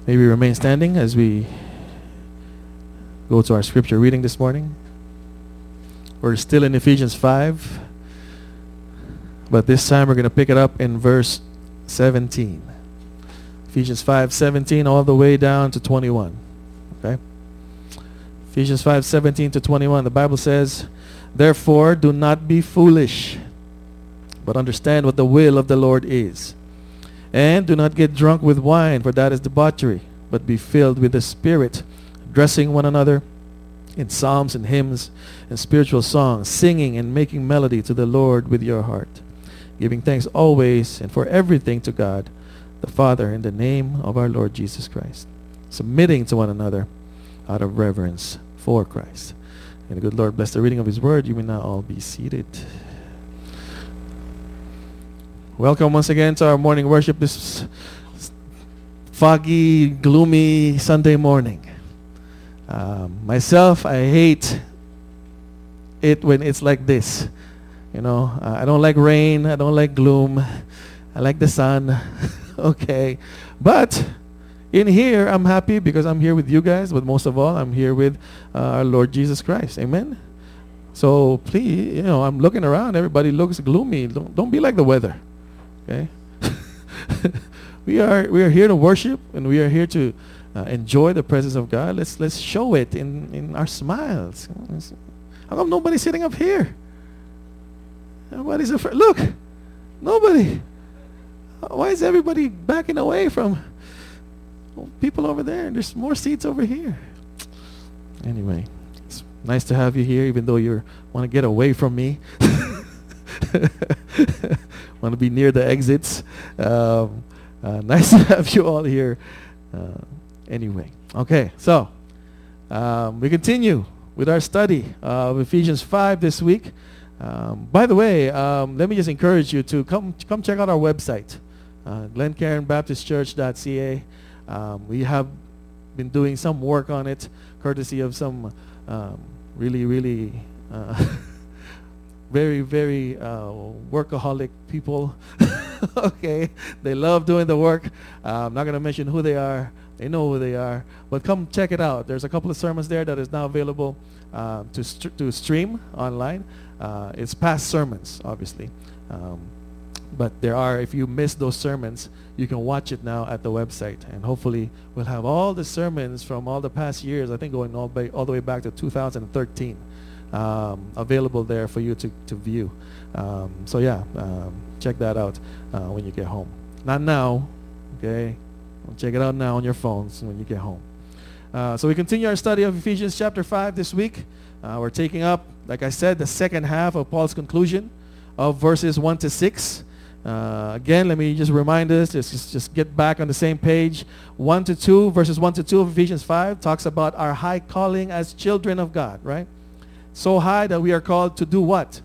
May we remain standing as we go to our scripture reading this morning. We're still in Ephesians 5, but this time we're going to pick it up in verse 17. Ephesians 5:17 all the way down to 21. Okay? Ephesians 5:17 to 21. The Bible says, "Therefore do not be foolish, but understand what the will of the Lord is. And do not get drunk with wine, for that is debauchery, but be filled with the Spirit, addressing one another in psalms and hymns and spiritual songs, singing and making melody to the Lord with your heart, giving thanks always and for everything to God the Father in the name of our Lord Jesus Christ, submitting to one another out of reverence for Christ." And the good Lord bless the reading of His word. You may now all be seated. Welcome once again to our morning worship this foggy, gloomy Sunday morning. Myself, I hate it when it's like this. You know, I don't like rain. I don't like gloom. I like the sun. Okay. But in here, I'm happy because I'm here with you guys. But most of all, I'm here with our Lord Jesus Christ. Amen? So please, you know, I'm looking around. Everybody looks gloomy. Don't be like the weather. Okay? we are here to worship, and we are here to enjoy the presence of God. Let's show it in our smiles. How come nobody's sitting up here? Everybody's afraid. Look, nobody. Why is everybody backing away from people over there? There's more seats over here. Anyway, it's nice to have you here, even though you want to get away from me. Want to be near the exits. Nice to have you all here. Anyway, okay, so we continue with our study of Ephesians 5 this week. By the way, let me just encourage you to come check out our website, glencairnbaptistchurch.ca. We have been doing some work on it, courtesy of some really very workaholic people. Okay, they love doing the work. I'm not going to mention who they are. They know who they are. But come check it out. There's a couple of sermons there that is now available to stream online. It's past sermons, obviously. But there are, if you missed those sermons, you can watch it now at the website. And hopefully we'll have all the sermons from all the past years, I think going all the way back to 2013, available there for you to view. So yeah, check that out when you get home. Not now, okay? Check it out now on your phones when you get home. So we continue our study of Ephesians chapter 5 this week. We're taking up, like I said, the second half of Paul's conclusion of verses 1 to 6. Again, let me just remind us, just get back on the same page. 1 to 2, verses 1 to 2 of Ephesians 5 talks about our high calling as children of God, right? So high that we are called to do what?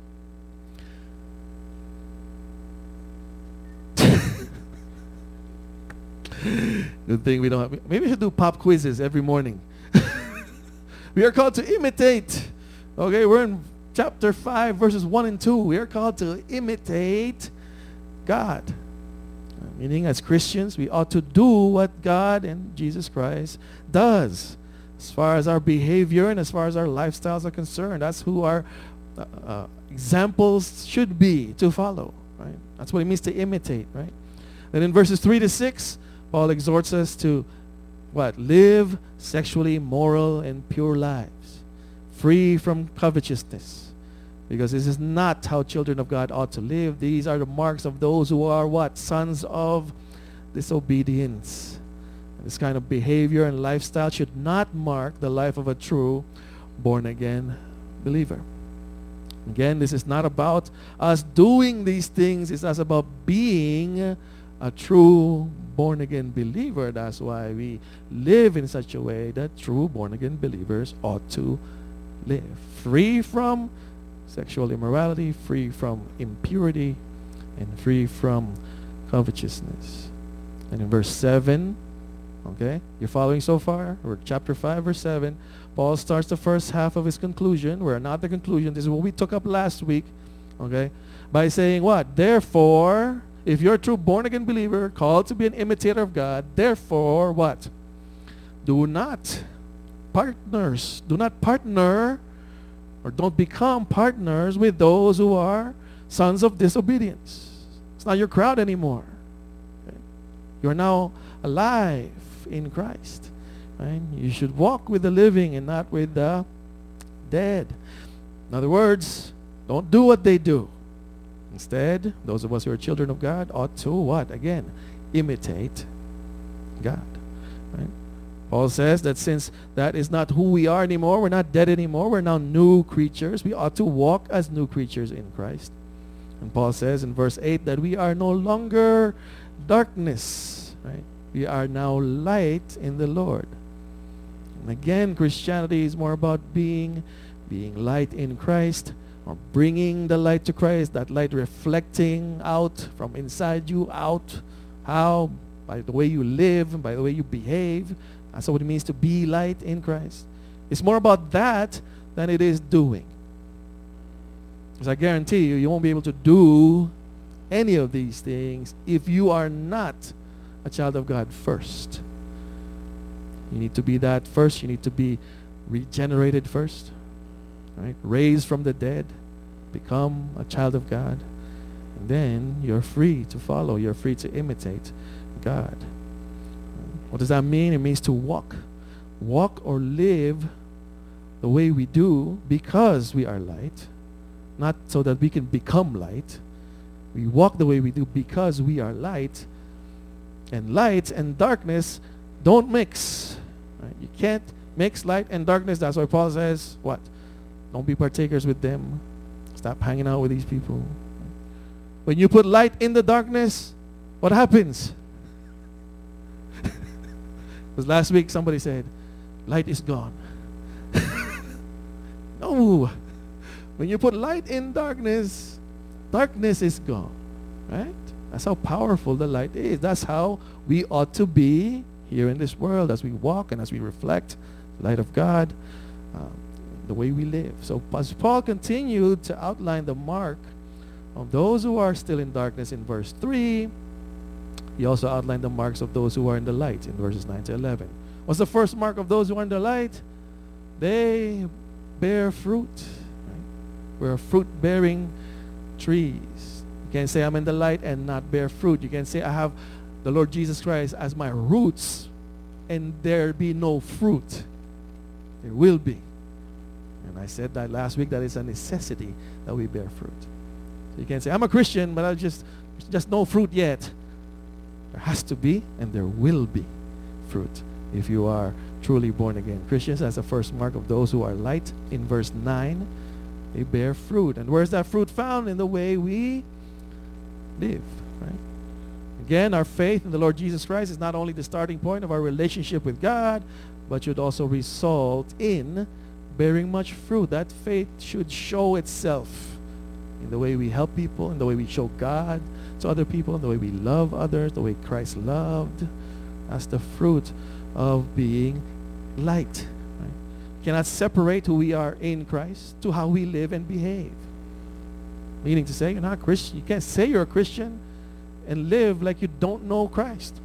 Good thing we don't have, maybe we should do pop quizzes every morning. We are called to imitate. Okay, we're in chapter 5, verses 1 and 2. We are called to imitate God. Meaning as Christians, we ought to do what God and Jesus Christ does. As far as our behavior and as far as our lifestyles are concerned, that's who our examples should be to follow. Right? That's what it means to imitate. Right? Then in verses 3 to 6, Paul exhorts us to what? Live sexually moral and pure lives, free from covetousness. Because this is not how children of God ought to live. These are the marks of those who are what? Sons of disobedience. This kind of behavior and lifestyle should not mark the life of a true born-again believer. Again, this is not about us doing these things. It's us about being a true born-again believer. That's why we live in such a way that true born-again believers ought to live. Free from sexual immorality, free from impurity, and free from covetousness. And in verse 7, okay, you're following so far? We're chapter 5, verse 7. Paul starts the first half of his conclusion. We're not the conclusion. This is what we took up last week, okay, by saying what? Therefore, If you're a true born-again believer, called to be an imitator of God, therefore, what? Do not partner or don't become partners with those who are sons of disobedience. It's not your crowd anymore. Okay? You are now alive in Christ. Right? You should walk with the living and not with the dead. In other words, don't do what they do. Instead, those of us who are children of God ought to what? Again, imitate God. Right? Paul says that since that is not who we are anymore, we're not dead anymore, we're now new creatures. We ought to walk as new creatures in Christ. And Paul says in verse 8 that we are no longer darkness. Right? We are now light in the Lord. And again, Christianity is more about being light in Christ, or bringing the light to Christ, that light reflecting out from inside you out. How? By the way you live, by the way you behave. That's what it means to be light in Christ. It's more about that than it is doing. Because I guarantee you, you won't be able to do any of these things if you are not a child of God first. You need to be that first. You need to be regenerated first. Right? Raised from the dead. Become a child of God. And then you're free to follow. You're free to imitate God. What does that mean? It means to walk. Walk or live the way we do because we are light. Not so that we can become light. We walk the way we do because we are light. And light and darkness don't mix. Right? You can't mix light and darkness. That's why Paul says, what? Don't be partakers with them. Stop hanging out with these people. When you put light in the darkness, what happens? Because last week somebody said, light is gone. No. When you put light in darkness, darkness is gone. Right? That's how powerful the light is. That's how we ought to be here in this world as we walk and as we reflect the light of God, the way we live. So as Paul continued to outline the mark of those who are still in darkness in verse 3, he also outlined the marks of those who are in the light in verses 9 to 11. What's the first mark of those who are in the light? They bear fruit. Right? We're fruit-bearing trees. You can't say I'm in the light and not bear fruit. You can't say I have the Lord Jesus Christ as my roots and there be no fruit. There will be. And I said that last week, that it's a necessity that we bear fruit. So you can't say I'm a Christian, but I just no fruit yet. There has to be and there will be fruit if you are truly born again. Christians, that's the first mark of those who are light. In verse 9, they bear fruit. And where's that fruit found? In the way we live. Right? Again, our faith in the Lord Jesus Christ is not only the starting point of our relationship with God, but should also result in bearing much fruit. That faith should show itself in the way we help people, in the way we show God to other people, in the way we love others, the way Christ loved. That's the fruit of being light. Right? You cannot separate who we are in Christ to how we live and behave. Meaning to say, you're not a Christian. You can't say you're a Christian and live like you don't know Christ.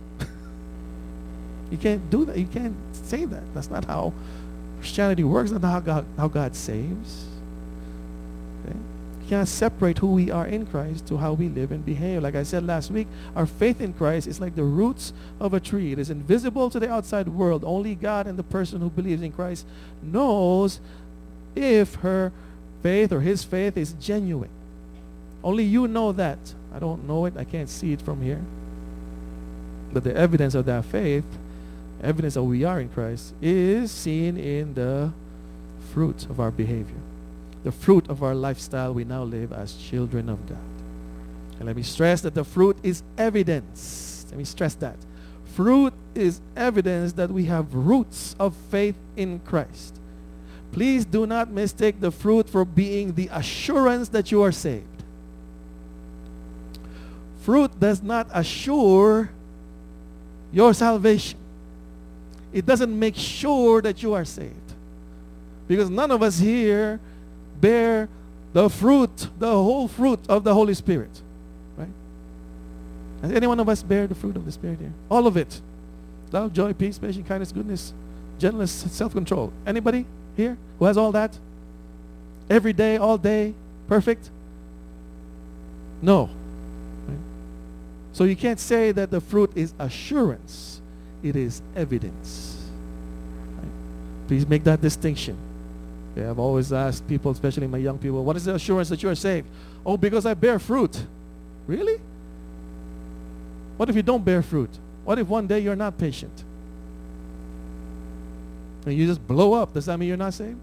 You can't do that. You can't say that. That's not how Christianity works. That's not how God saves. Okay? You cannot separate who we are in Christ to how we live and behave. Like I said last week, our faith in Christ is like the roots of a tree. It is invisible to the outside world. Only God and the person who believes in Christ knows if her faith or his faith is genuine. Only you know that. I don't know it. I can't see it from here. But the evidence of that faith, evidence that we are in Christ, is seen in the fruit of our behavior. The fruit of our lifestyle we now live as children of God. And let me stress that the fruit is evidence. Let me stress that. Fruit is evidence that we have roots of faith in Christ. Please do not mistake the fruit for being the assurance that you are saved. Fruit does not assure your salvation. It doesn't make sure that you are saved. Because none of us here bear the fruit, the whole fruit of the Holy Spirit. Right? Has any one of us bear the fruit of the Spirit here? All of it. Love, joy, peace, patience, kindness, goodness, gentleness, self-control. Anybody here who has all that? Every day, all day, perfect? No. Right? So you can't say that the fruit is assurance. It is evidence. Right? Please make that distinction. Okay, I've always asked people, especially my young people, what is the assurance that you are saved? Oh, because I bear fruit. Really? What if you don't bear fruit? What if one day you're not patient? And you just blow up? Does that mean you're not saved?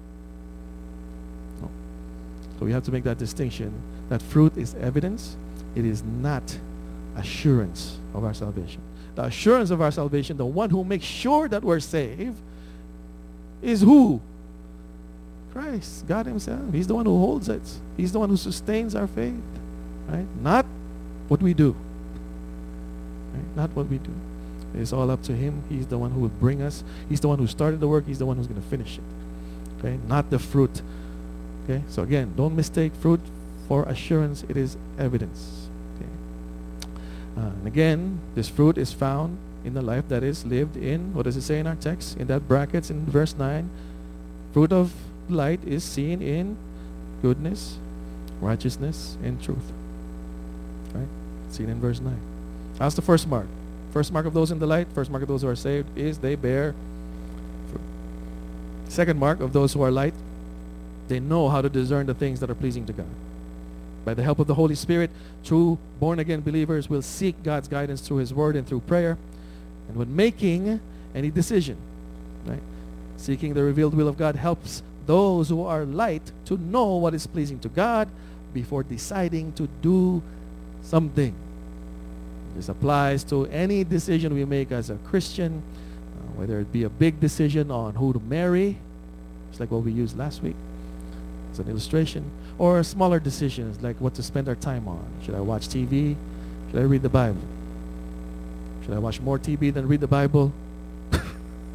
No. So we have to make that distinction. That fruit is evidence. It is not assurance of our salvation. The assurance of our salvation, the one who makes sure that we're saved, is who? Christ, God himself. He's the one who holds it. He's the one who sustains our faith. Right? Not what we do. Right? Not what we do. It's all up to him. He's the one who will bring us. He's the one who started the work. He's the one who's going to finish it. Okay? Not the fruit. Okay? So again, don't mistake fruit for assurance. It is evidence. Okay? And again, this fruit is found in the life that is lived in, what does it say in our text? In that brackets in verse 9, fruit of light is seen in goodness, righteousness, and truth. Right? Seen in verse 9. That's the first mark. First mark of those in the light, first mark of those who are saved is they bear fruit. Second mark of those who are light, they know how to discern the things that are pleasing to God. By the help of the Holy Spirit, true born-again believers will seek God's guidance through his word and through prayer. And when making any decision, right, seeking the revealed will of God helps those who are light to know what is pleasing to God before deciding to do something. This applies to any decision we make as a Christian, whether it be a big decision on who to marry, just like what we used last week as an illustration, or smaller decisions like what to spend our time on. Should I watch TV? Should I read the Bible? Should I watch more TV than read the Bible? Right?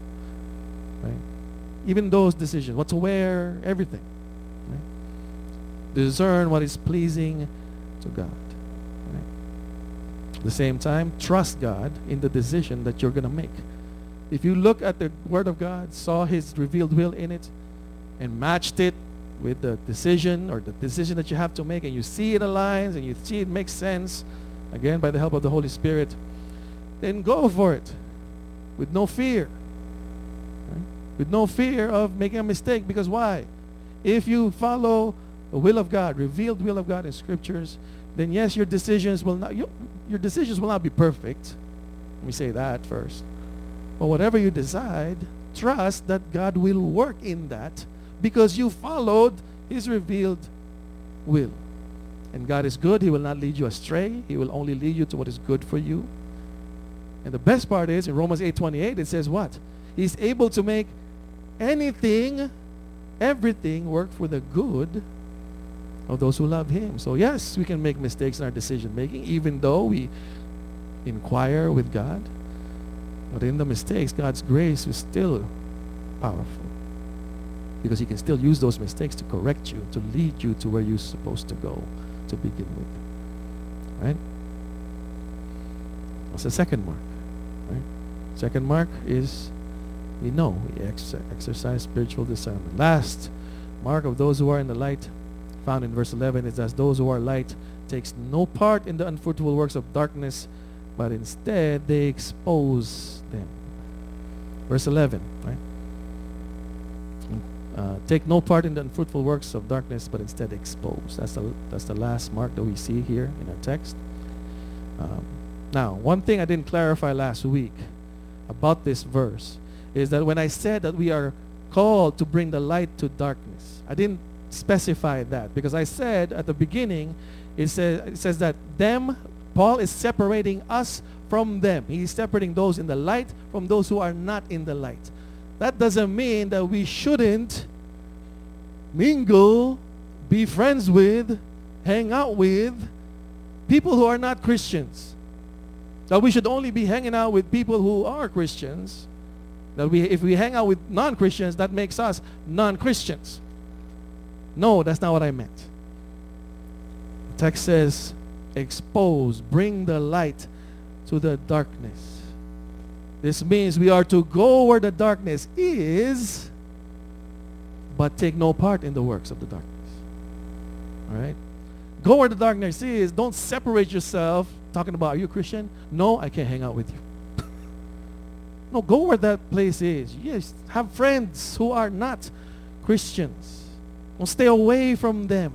Even those decisions, what to wear, everything. Right? Discern what is pleasing to God. At the same time, trust God in the decision that you're going to make. If you look at the Word of God, saw his revealed will in it, and matched it with the decision or the decision that you have to make, and you see it aligns and you see it makes sense, again, by the help of the Holy Spirit, then go for it with no fear. Right? With no fear of making a mistake. Because why? If you follow the will of God, revealed will of God in Scriptures, then yes, your decisions will not be perfect. Let me say that first. But whatever you decide, trust that God will work in that because you followed his revealed will. And God is good. He will not lead you astray. He will only lead you to what is good for you. And the best part is, in Romans 8:28, it says what? He's able to make anything, everything work for the good of those who love him. So yes, we can make mistakes in our decision making, even though we inquire with God. But in the mistakes, God's grace is still powerful, because he can still use those mistakes to correct you, to lead you to where you're supposed to go to begin with. Right? That's the second mark. Right? Second mark is we know, we exercise spiritual discernment. Last mark of those who are in the light, found in verse 11, is that those who are light takes no part in the unfruitful works of darkness, but instead they expose them. Verse 11, right? Take no part in the unfruitful works of darkness, but instead expose. That's the last mark that we see here in our text. Now, one thing I didn't clarify last week about this verse is that when I said that we are called to bring the light to darkness, I didn't specify that, because I said at the beginning, it says that them, Paul is separating us from them. He's separating those in the light from those who are not in the light. That doesn't mean that we shouldn't mingle, be friends with, hang out with people who are not Christians. That we should only be hanging out with people who are Christians. That if we hang out with non-Christians, that makes us non-Christians. No, that's not what I meant. The text says, expose, bring the light to the darkness. This means we are to go where the darkness is, but take no part in the works of the darkness. All right? Go where the darkness is. Don't separate yourself. Talking about, are you a Christian? No, I can't hang out with you. No, go where that place is. Yes, have friends who are not Christians. Don't stay away from them.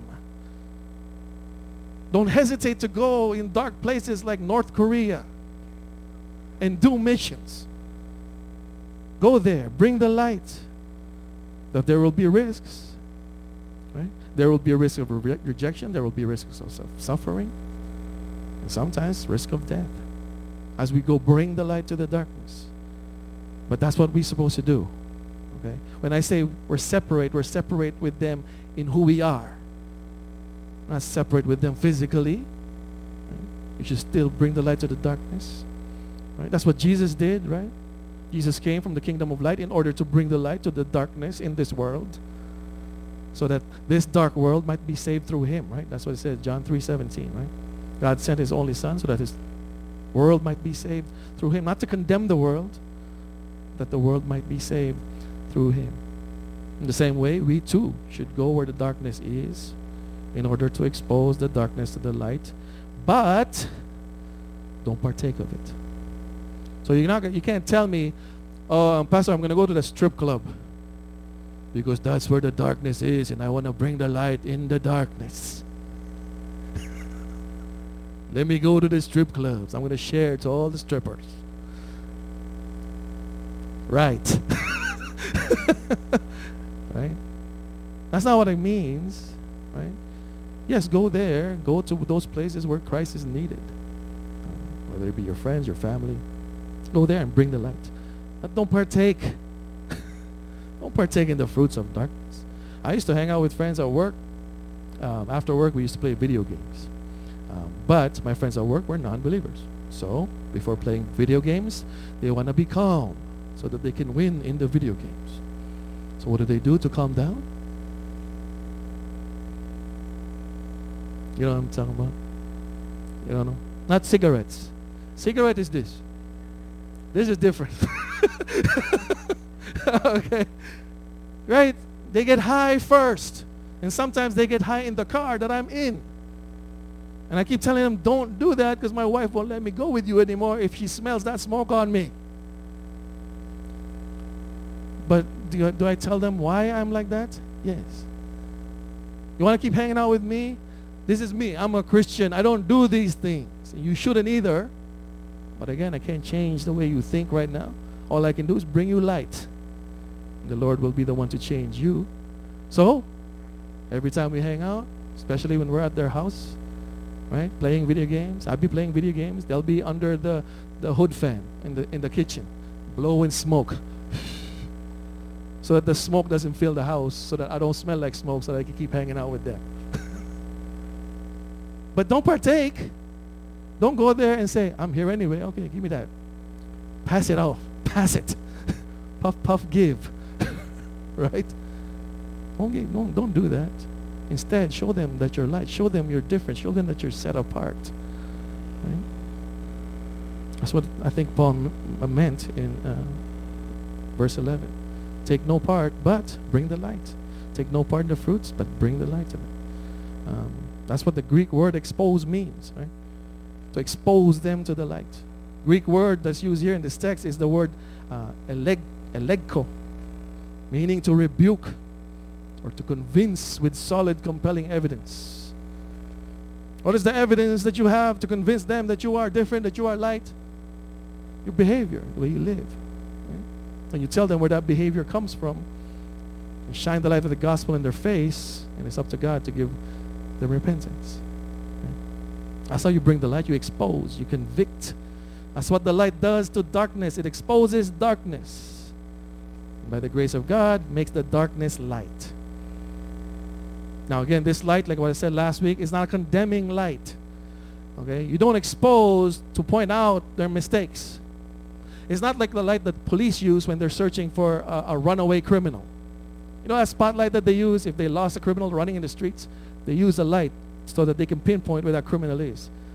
Don't hesitate to go in dark places like North Korea and do missions. Go there. Bring the light. That there will be risks. Right? There will be a risk of rejection. There will be risks of suffering. And sometimes risk of death. As we go bring the light to the darkness. But that's what we're supposed to do. Okay? When I say we're separate with them in who we are. Not separate with them physically. Right? You should still bring the light to the darkness. Right? That's what Jesus did, right? Jesus came from the kingdom of light in order to bring the light to the darkness in this world. So that this dark world might be saved through him, right? That's what it says, John 3:17, right? God sent his only son so that his world might be saved through him. Not to condemn the world, that the world might be saved through him. In the same way, we too should go where the darkness is in order to expose the darkness to the light. But don't partake of it. So you can't tell me, oh, Pastor, I'm going to go to the strip club because that's where the darkness is and I want to bring the light in the darkness. Let me go to the strip clubs. I'm going to share to all the strippers. Right. Right? That's not what it means. Right? Yes, go there. Go to those places where Christ is needed. Whether it be your friends, your family. Go there and bring the light. But don't partake. Don't partake in the fruits of darkness. I used to hang out with friends at work. After work, we used to play video games. But my friends at work were non-believers. So, before playing video games, they want to be calm so that they can win in the video games. So what do they do to calm down? You know what I'm talking about? You don't know? Not cigarettes. Cigarette is this. This is different. Okay. Right? They get high first. And sometimes they get high in the car that I'm in. And I keep telling them, don't do that because my wife won't let me go with you anymore if she smells that smoke on me. But do I tell them why I'm like that? Yes. You want to keep hanging out with me? This is me. I'm a Christian. I don't do these things. You shouldn't either. But again, I can't change the way you think right now. All I can do is bring you light. The Lord will be the one to change you. So, every time we hang out, especially when we're at their house, right, playing video games, I'll be playing video games. They'll be under the hood fan in the kitchen, blowing smoke. So that the smoke doesn't fill the house, so that I don't smell like smoke, so that I can keep hanging out with them. But don't partake. Don't go there and say, I'm here anyway. Okay, give me that. Pass it off. Pass it. Puff, puff, give. Right? Don't do that. Instead, show them that you're light. Show them you're different. Show them that you're set apart. Right? That's what I think Paul meant in verse 11. Take no part, but bring the light. Take no part in the fruits, but bring the light to them. That's what the Greek word expose means, right? To expose them to the light. Greek word that's used here in this text is the word elegko, meaning to rebuke or to convince with solid, compelling evidence. What is the evidence that you have to convince them that you are different, that you are light? Your behavior, the way you live. Right? And you tell them where that behavior comes from and shine the light of the gospel in their face, and it's up to God to give them repentance. Right? That's how you bring the light. You expose, you convict. That's what the light does to darkness. It exposes darkness. And by the grace of God, makes the darkness light. Now again, this light, like what I said last week, is not a condemning light. Okay? You don't expose to point out their mistakes. It's not like the light that police use when they're searching for a runaway criminal. You know that spotlight that they use if they lost a criminal running in the streets? They use a light so that they can pinpoint where that criminal is.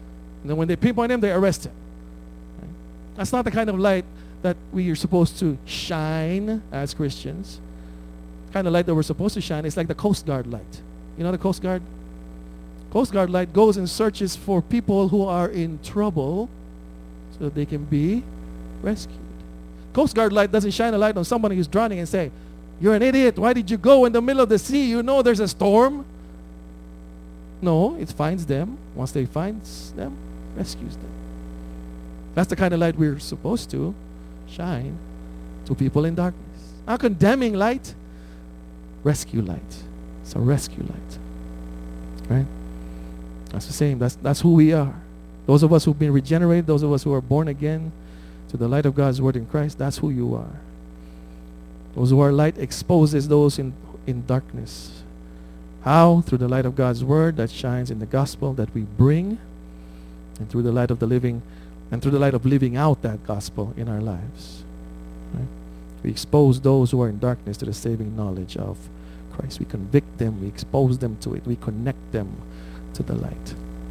And then when they pinpoint him, they arrest him. Right? That's not the kind of light that we are supposed to shine as Christians. The kind of light that we're supposed to shine is like the Coast Guard light. You know the Coast Guard? Coast Guard light goes and searches for people who are in trouble so that they can be rescued. Coast Guard light doesn't shine a light on somebody who's drowning and say, "You're an idiot. Why did you go in the middle of the sea? You know there's a storm." No, it finds them. Once they finds them, rescues them. That's the kind of light we're supposed to shine to people in darkness. Not condemning light, rescue light. It's a rescue light. Right? That's the same. That's who we are. Those of us who've been regenerated, those of us who are born again to the light of God's word in Christ, that's who you are. Those who are light exposes those in darkness. How? Through the light of God's word that shines in the gospel that we bring, and through the light of the living, and through the light of living out that gospel in our lives. Right? We expose those who are in darkness to the saving knowledge of Christ. We convict them, we expose them to it, we connect them to the light.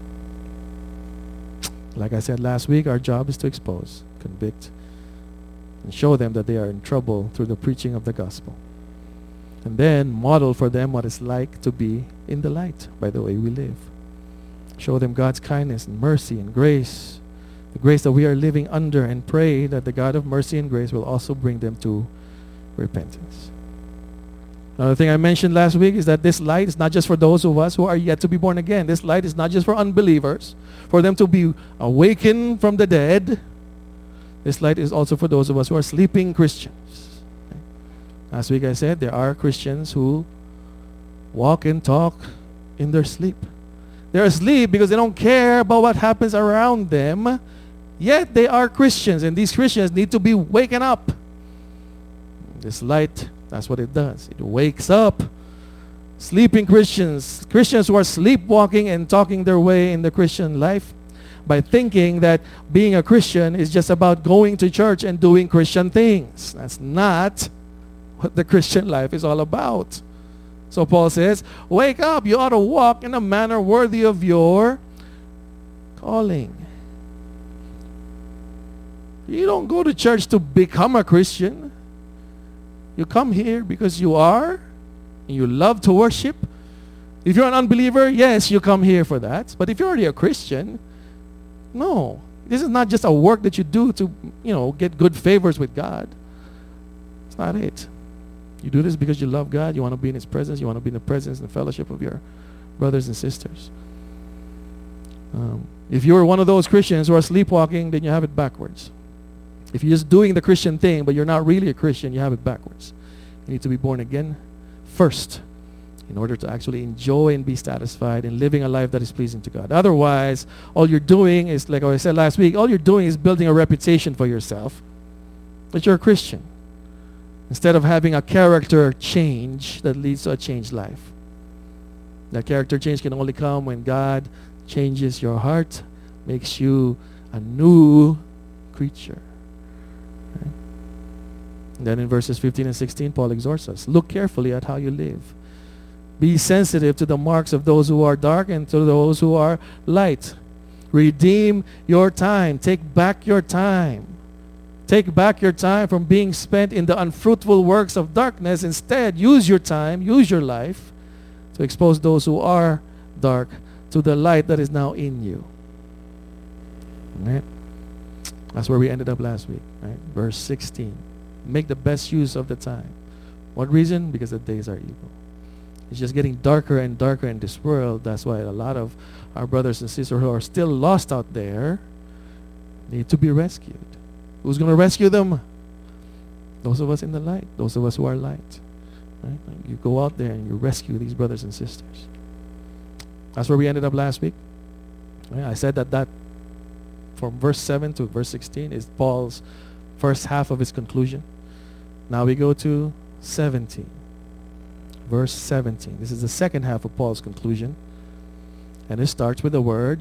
Like I said last week, our job is to expose, convict, and show them that they are in trouble through the preaching of the gospel. And then model for them what it's like to be in the light by the way we live. Show them God's kindness and mercy and grace, the grace that we are living under, and pray that the God of mercy and grace will also bring them to repentance. Another thing I mentioned last week is that this light is not just for those of us who are yet to be born again. This light is not just for unbelievers, for them to be awakened from the dead. This light is also for those of us who are sleeping Christians. Last week I said there are Christians who walk and talk in their sleep. They're asleep because they don't care about what happens around them, yet they are Christians, and these Christians need to be waken up. This light, that's what it does. It wakes up sleeping Christians, Christians who are sleepwalking and talking their way in the Christian life by thinking that being a Christian is just about going to church and doing Christian things. That's not what the Christian life is all about. So Paul says, wake up, you ought to walk in a manner worthy of your calling. You don't go to church to become a Christian. You come here because you are, and you love to worship. If you're an unbeliever, yes, you come here for that. But if you're already a Christian, no. This is not just a work that you do to, get good favors with God. It's not it. You do this because you love God. You want to be in His presence. You want to be in the presence and the fellowship of your brothers and sisters. If you're one of those Christians who are sleepwalking, then you have it backwards. If you're just doing the Christian thing, but you're not really a Christian, you have it backwards. You need to be born again first in order to actually enjoy and be satisfied in living a life that is pleasing to God. Otherwise, all you're doing is, like I said last week, all you're doing is building a reputation for yourself that you're a Christian, instead of having a character change that leads to a changed life. That character change can only come when God changes your heart, makes you a new creature. Right? And then in verses 15 and 16, Paul exhorts us, look carefully at how you live. Be sensitive to the marks of those who are dark and to those who are light. Redeem your time. Take back your time. Take back your time from being spent in the unfruitful works of darkness. Instead, use your time, use your life to expose those who are dark to the light that is now in you. Right? That's where we ended up last week. Right? Verse 16. Make the best use of the time. What reason? Because the days are evil. It's just getting darker and darker in this world. That's why a lot of our brothers and sisters who are still lost out there need to be rescued. Who's going to rescue them? Those of us in the light. Those of us who are light. Right? You go out there and you rescue these brothers and sisters. That's where we ended up last week. Right? I said that from verse 7 to verse 16 is Paul's first half of his conclusion. Now we go to 17. Verse 17. This is the second half of Paul's conclusion. And it starts with the word,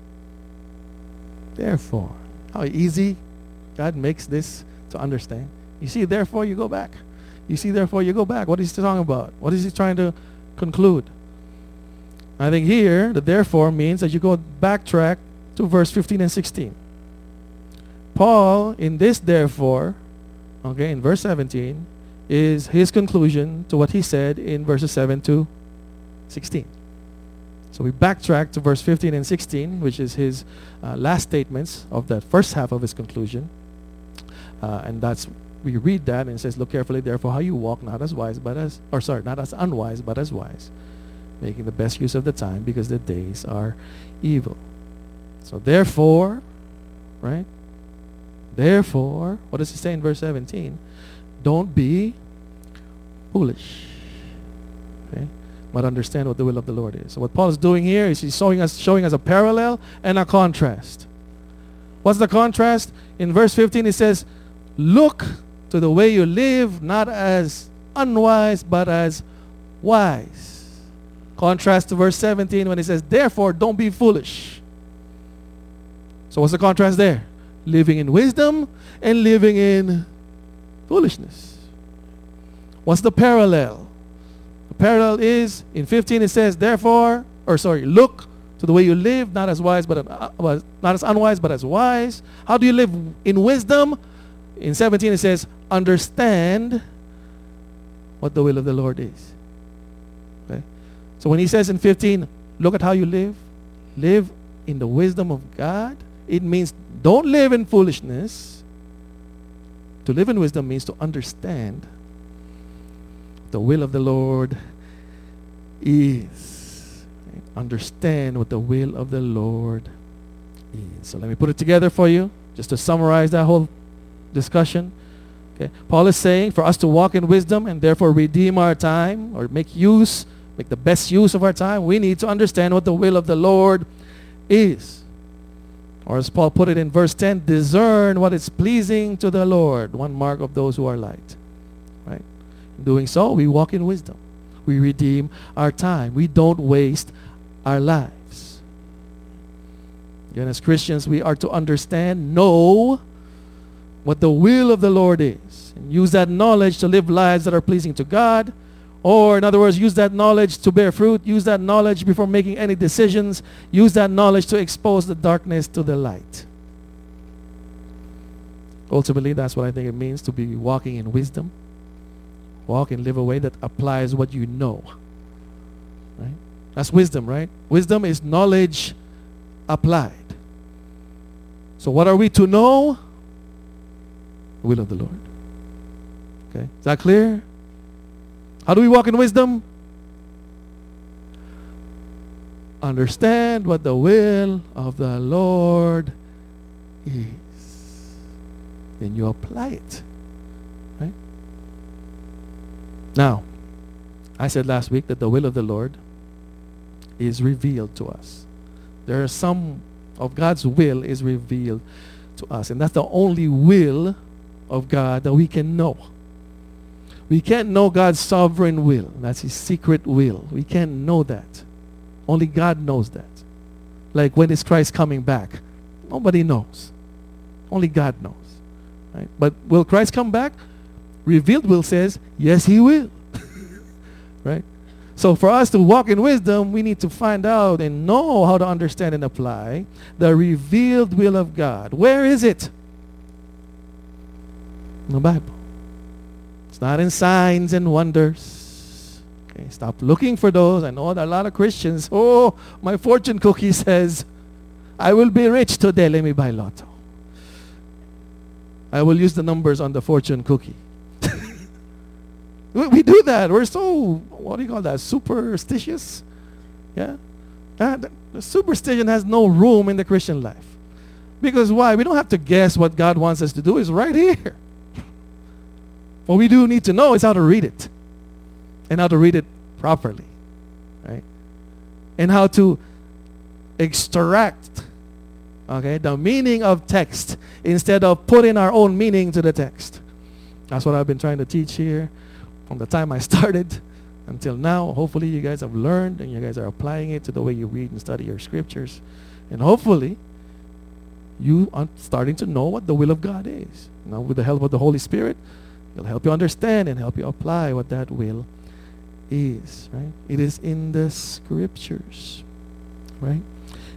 therefore. How easy God makes this to understand. You see, therefore, you go back. You see, therefore, you go back. What is he talking about? What is he trying to conclude? I think here, the therefore means that you go backtrack to verse 15 and 16. Paul, in this therefore, okay, in verse 17, is his conclusion to what he said in verses 7 to 16. So we backtrack to verse 15 and 16, which is his last statements of that first half of his conclusion. And that's, we read that and it says, look carefully therefore how you walk, not as wise, but as, or sorry, not as unwise, but as wise, making the best use of the time because the days are evil. So therefore, right? Therefore, what does he say in verse 17? Don't be foolish. Okay? But understand what the will of the Lord is. So what Paul is doing here is he's showing us a parallel and a contrast. What's the contrast? In verse 15 he says, look to the way you live, not as unwise, but as wise. Contrast to verse 17 when he says, therefore, don't be foolish. So what's the contrast there? Living in wisdom and living in foolishness. What's the parallel? The parallel is, in 15 it says, therefore, look to the way you live, not as wise, but not as unwise, but as wise. How do you live in wisdom? In 17 it says, understand what the will of the Lord is. Okay? So when he says in 15, look at how you live in the wisdom of God, it means don't live in foolishness. To live in wisdom means to understand the will of the Lord is. Understand what the will of the Lord is. So let me put it together for you, just to summarize that whole discussion. Okay. Paul is saying for us to walk in wisdom and therefore redeem our time or make the best use of our time, we need to understand what the will of the Lord is. Or as Paul put it in verse 10, discern what is pleasing to the Lord. One mark of those who are light. Right? In doing so, we walk in wisdom. We redeem our time. We don't waste our lives. Again, as Christians, we are to understand, know what the will of the Lord is. And use that knowledge to live lives that are pleasing to God. Or, in other words, use that knowledge to bear fruit. Use that knowledge before making any decisions. Use that knowledge to expose the darkness to the light. Ultimately, that's what I think it means to be walking in wisdom. Walk and live a way that applies what you know. Right? That's wisdom, right? Wisdom is knowledge applied. So what are we to know? The will of the Lord. Okay? Is that clear? How do we walk in wisdom? Understand what the will of the Lord is. Then you apply it. Right? Now, I said last week that the will of the Lord is revealed to us. There are some of God's will is revealed to us. And that's the only will of God that we can know. We can't know God's sovereign will. That's his secret will. We can't know that. Only God knows that. Like when is Christ coming back? Nobody knows. Only God knows. Right? But will Christ come back? Revealed will says, yes, he will. Right? So for us to walk in wisdom, we need to find out and know how to understand and apply the revealed will of God. Where is it? In the Bible. Not in signs and wonders. Okay, stop looking for those. I know that a lot of Christians, oh, my fortune cookie says, I will be rich today. Let me buy lotto. I will use the numbers on the fortune cookie. We do that. We're so, what do you call that, superstitious? Yeah? The superstition has no room in the Christian life. Because why? We don't have to guess what God wants us to do. It's right here. What we do need to know is how to read it. And how to read it properly. Right? And how to extract, okay, the meaning of text instead of putting our own meaning to the text. That's what I've been trying to teach here from the time I started until now. Hopefully you guys have learned and you guys are applying it to the way you read and study your scriptures. And hopefully you are starting to know what the will of God is. Now with the help of the Holy Spirit, it'll help you understand and help you apply what that will is, right? It is in the scriptures, right?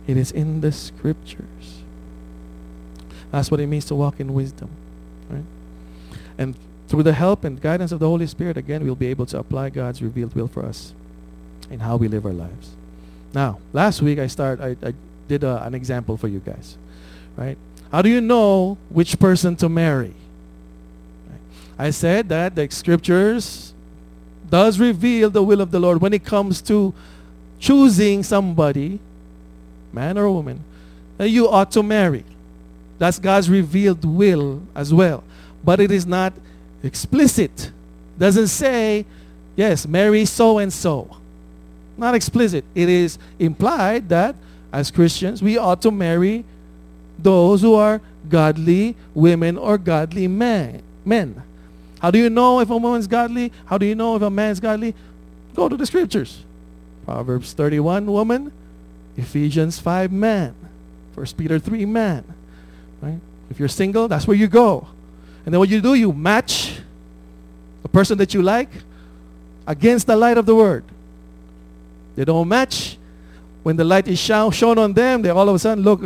It is in the scriptures. That's what it means to walk in wisdom. Right? And through the help and guidance of the Holy Spirit, again, we'll be able to apply God's revealed will for us in how we live our lives. Now, last week I did an example for you guys. Right? How do you know which person to marry? Right? I said that the scriptures does reveal the will of the Lord when it comes to choosing somebody, man or woman, that you ought to marry. That's God's revealed will as well. But it is not explicit. Doesn't say, yes, marry so and so. Not explicit. It is implied that as Christians, we ought to marry those who are godly women or godly men. How do you know if a woman's godly? How do you know if a man's godly? Go to the scriptures. Proverbs 31, woman. Ephesians 5, man. 1 Peter 3, man. Right? If you're single, that's where you go. And then what you do, you match the person that you like against the light of the word. They don't match. When the light is shown on them, they all of a sudden look,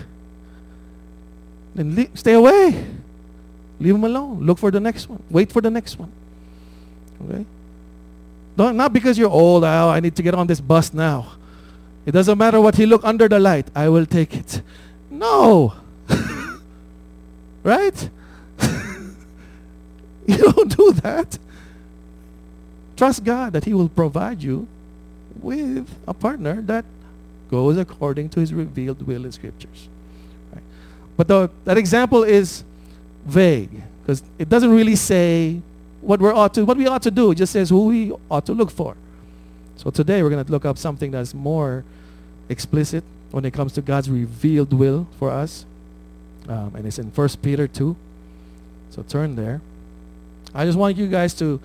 then stay away. Leave them alone. Look for the next one. Wait for the next one. Okay? Not because you're old, I need to get on this bus now. It doesn't matter what he look under the light. I will take it. No. Right? You don't do that. Trust God that he will provide you with a partner that goes according to his revealed will in scriptures. Right? But that example is vague because it doesn't really say what we ought to do. It just says who we ought to look for. So today we're going to look up something that's more explicit when it comes to God's revealed will for us. And it's in 1 Peter 2. So turn there. I just want you guys to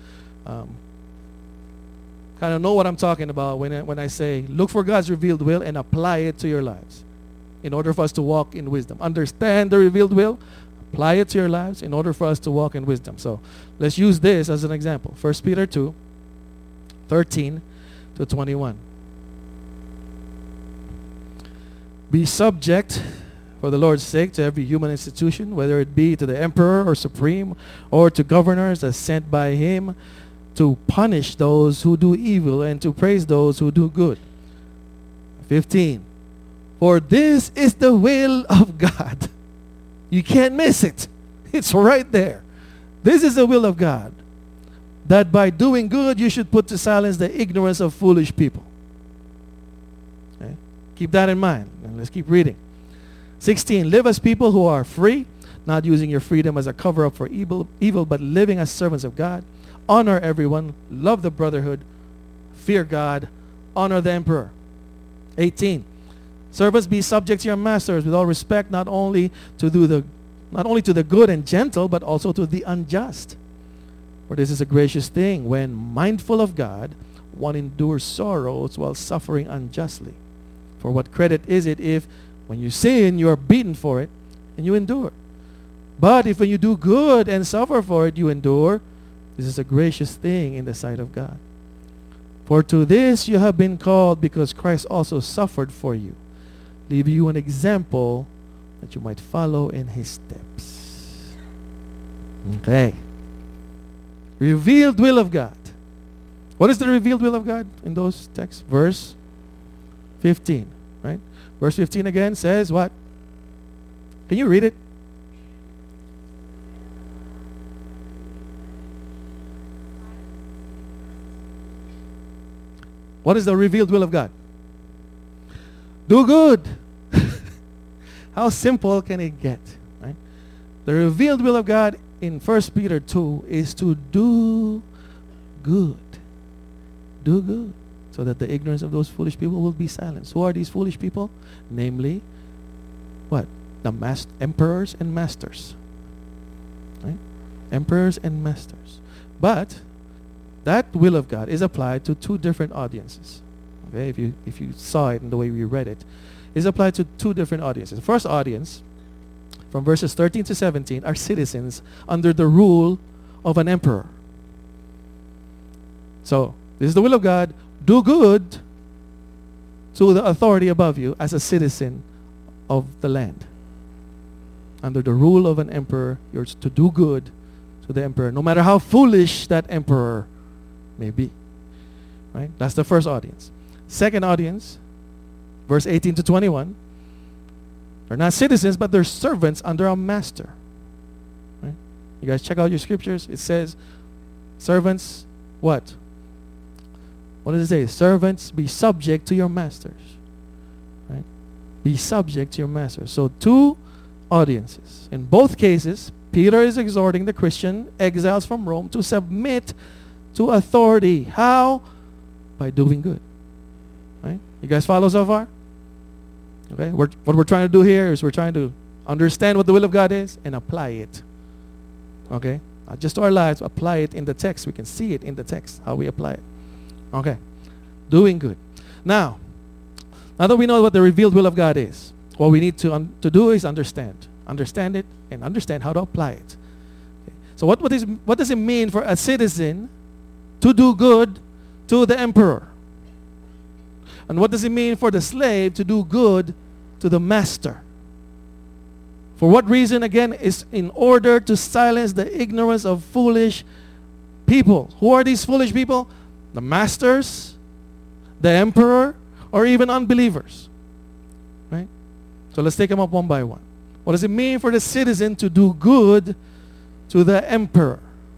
kind of know what I'm talking about when I say look for God's revealed will and apply it to your lives in order for us to walk in wisdom. Understand the revealed will, apply it to your lives in order for us to walk in wisdom. So let's use this as an example. 1 Peter 2, 13 to 21. Be subject for the Lord's sake to every human institution, whether it be to the emperor or supreme or to governors as sent by him to punish those who do evil and to praise those who do good. 15. For this is the will of God. You can't miss it. It's right there. This is the will of God, that by doing good you should put to silence the ignorance of foolish people. Okay? Keep that in mind. And let's keep reading. 16. Live as people who are free, not using your freedom as a cover-up for evil, but living as servants of God. Honor everyone. Love the brotherhood. Fear God. Honor the emperor. 18. Servants, be subject to your masters with all respect, not only to the good and gentle, but also to the unjust. For this is a gracious thing, when mindful of God, one endures sorrows while suffering unjustly. For what credit is it if, when you sin, you are beaten for it, and you endure? But if when you do good and suffer for it, you endure, this is a gracious thing in the sight of God. For to this you have been called, because Christ also suffered for you, leaving you an example that you might follow in his steps. Okay. Revealed will of God. What is the revealed will of God in those texts? Verse 15, right? Verse 15 again says what? Can you read it? What is the revealed will of God? Do good. How simple can it get? Right? The revealed will of God in 1 Peter 2 is to do good. Do good. So that the ignorance of those foolish people will be silenced. Who are these foolish people? Namely, what? The emperors and masters. Right? Emperors and masters. But that will of God is applied to two different audiences. Okay, if you saw it in the way we read it, is applied to two different audiences. The first audience, from verses 13 to 17, are citizens under the rule of an emperor. So, this is the will of God. Do good to the authority above you as a citizen of the land. Under the rule of an emperor, you're to do good to the emperor, no matter how foolish that emperor may be. Right? That's the first audience. Second audience, verse 18 to 21. They're not citizens, but they're servants under a master. Right? You guys check out your scriptures. It says, servants, what? What does it say? Servants, be subject to your masters. Right? Be subject to your masters. So two audiences. In both cases, Peter is exhorting the Christian exiles from Rome to submit to authority. How? By doing good. Right? You guys follow so far? Okay. What we're trying to do here is we're trying to understand what the will of God is and apply it. Okay? Not just to our lives, apply it in the text. We can see it in the text, how we apply it. Okay. Doing good. Now that we know what the revealed will of God is, what we need to do is understand it, and understand how to apply it. Okay. So what does it mean for a citizen to do good to the emperor? And what does it mean for the slave to do good to the master? For what reason? Again, is in order to silence the ignorance of foolish people. Who are these foolish people? The masters, the emperor, or even unbelievers. Right? So let's take them up one by one. What does it mean for the citizen to do good to the emperor?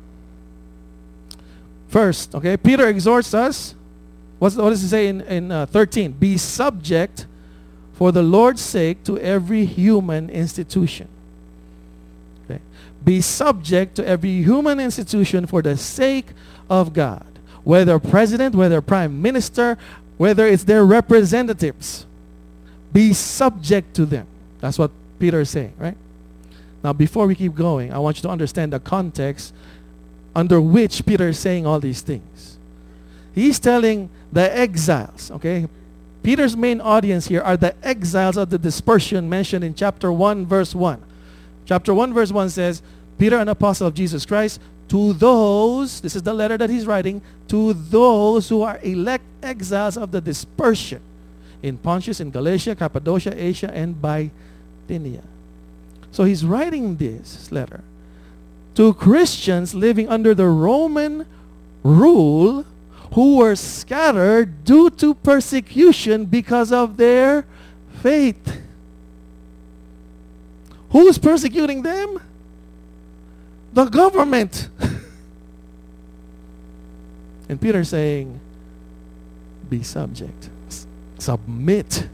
First, okay, Peter exhorts us. What does it say in 13? Be subject for the Lord's sake to every human institution. Okay. Be subject to every human institution for the sake of God. Whether president, whether prime minister, whether it's their representatives. Be subject to them. That's what Peter is saying, right? Now, before we keep going, I want you to understand the context under which Peter is saying all these things. He's telling the exiles, okay? Peter's main audience here are the exiles of the dispersion mentioned in chapter 1, verse 1. Chapter 1, verse 1 says, Peter, an apostle of Jesus Christ, to those, this is the letter that he's writing, to those who are elect exiles of the dispersion in Pontus, in Galatia, Cappadocia, Asia, and Bithynia. So he's writing this letter to Christians living under the Roman rule who were scattered due to persecution because of their faith. Who's persecuting them? The government. And Peter saying, be subject. Submit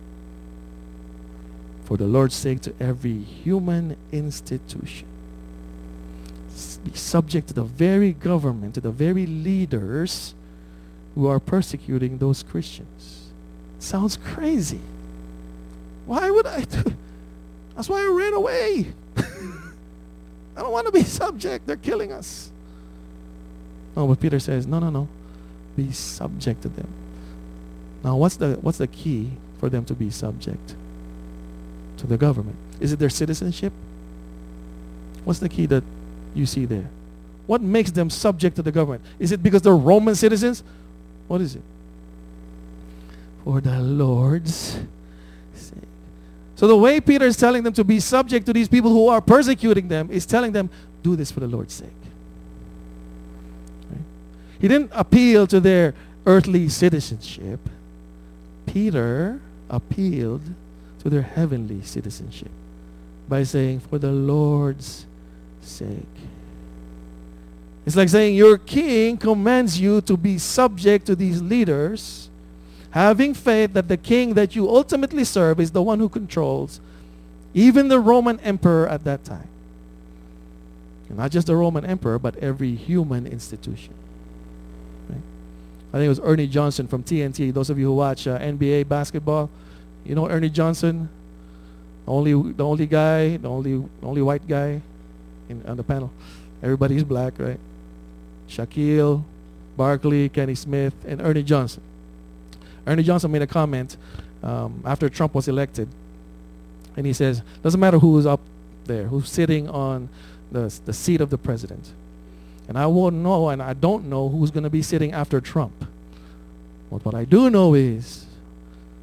for the Lord's sake to every human institution. Be subject to the very government, to the very leaders who are persecuting those Christians. Sounds crazy. Why would I do? That's why I ran away. I don't want to be subject. They're killing us. No, but Peter says, no. Be subject to them. Now, what's the key for them to be subject to the government? Is it their citizenship? What's the key that you see there? What makes them subject to the government? Is it because they're Roman citizens? What is it? For the Lord's sake. So the way Peter is telling them to be subject to these people who are persecuting them is telling them, do this for the Lord's sake. Right? He didn't appeal to their earthly citizenship. Peter appealed to their heavenly citizenship by saying, for the Lord's sake. It's like saying your king commands you to be subject to these leaders, having faith that the king that you ultimately serve is the one who controls even the Roman emperor at that time. And not just the Roman emperor, but every human institution. Right? I think it was Ernie Johnson from TNT. Those of you who watch NBA basketball, you know Ernie Johnson, the only white guy on the panel. Everybody's black, right? Shaquille, Barkley, Kenny Smith, and Ernie Johnson. Ernie Johnson made a comment after Trump was elected. And he says, doesn't matter who's up there, who's sitting on the seat of the president. And I won't know, and I don't know who's going to be sitting after Trump. But what I do know is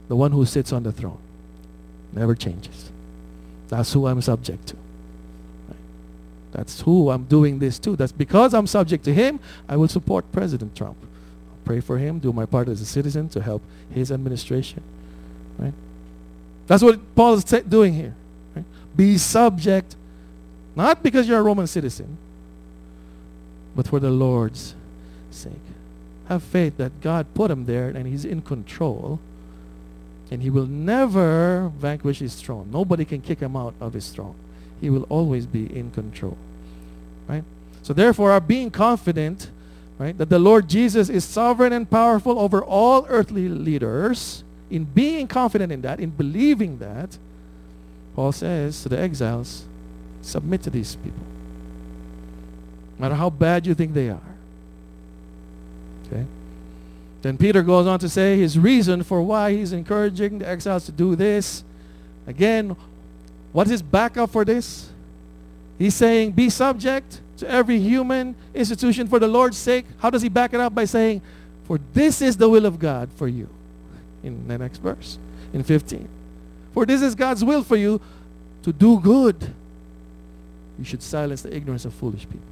the one who sits on the throne. Never changes. That's who I'm subject to. Right? That's who I'm doing this to. That's because I'm subject to him, I will support President Trump. I'll pray for him, do my part as a citizen to help his administration. Right? That's what Paul is doing here. Right? Be subject, not because you're a Roman citizen, but for the Lord's sake. Have faith that God put him there and he's in control, and he will never vanquish his throne. Nobody can kick him out of his throne. He will always be in control. Right? So therefore, our being confident, right, that the Lord Jesus is sovereign and powerful over all earthly leaders, in being confident in that, in believing that, Paul says to the exiles, submit to these people. No matter how bad you think they are. Okay? Then Peter goes on to say his reason for why he's encouraging the exiles to do this. Again, what is his backup for this? He's saying, be subject to every human institution for the Lord's sake. How does he back it up? By saying, for this is the will of God for you. In the next verse, in 15. For this is God's will for you, to do good. You should silence the ignorance of foolish people.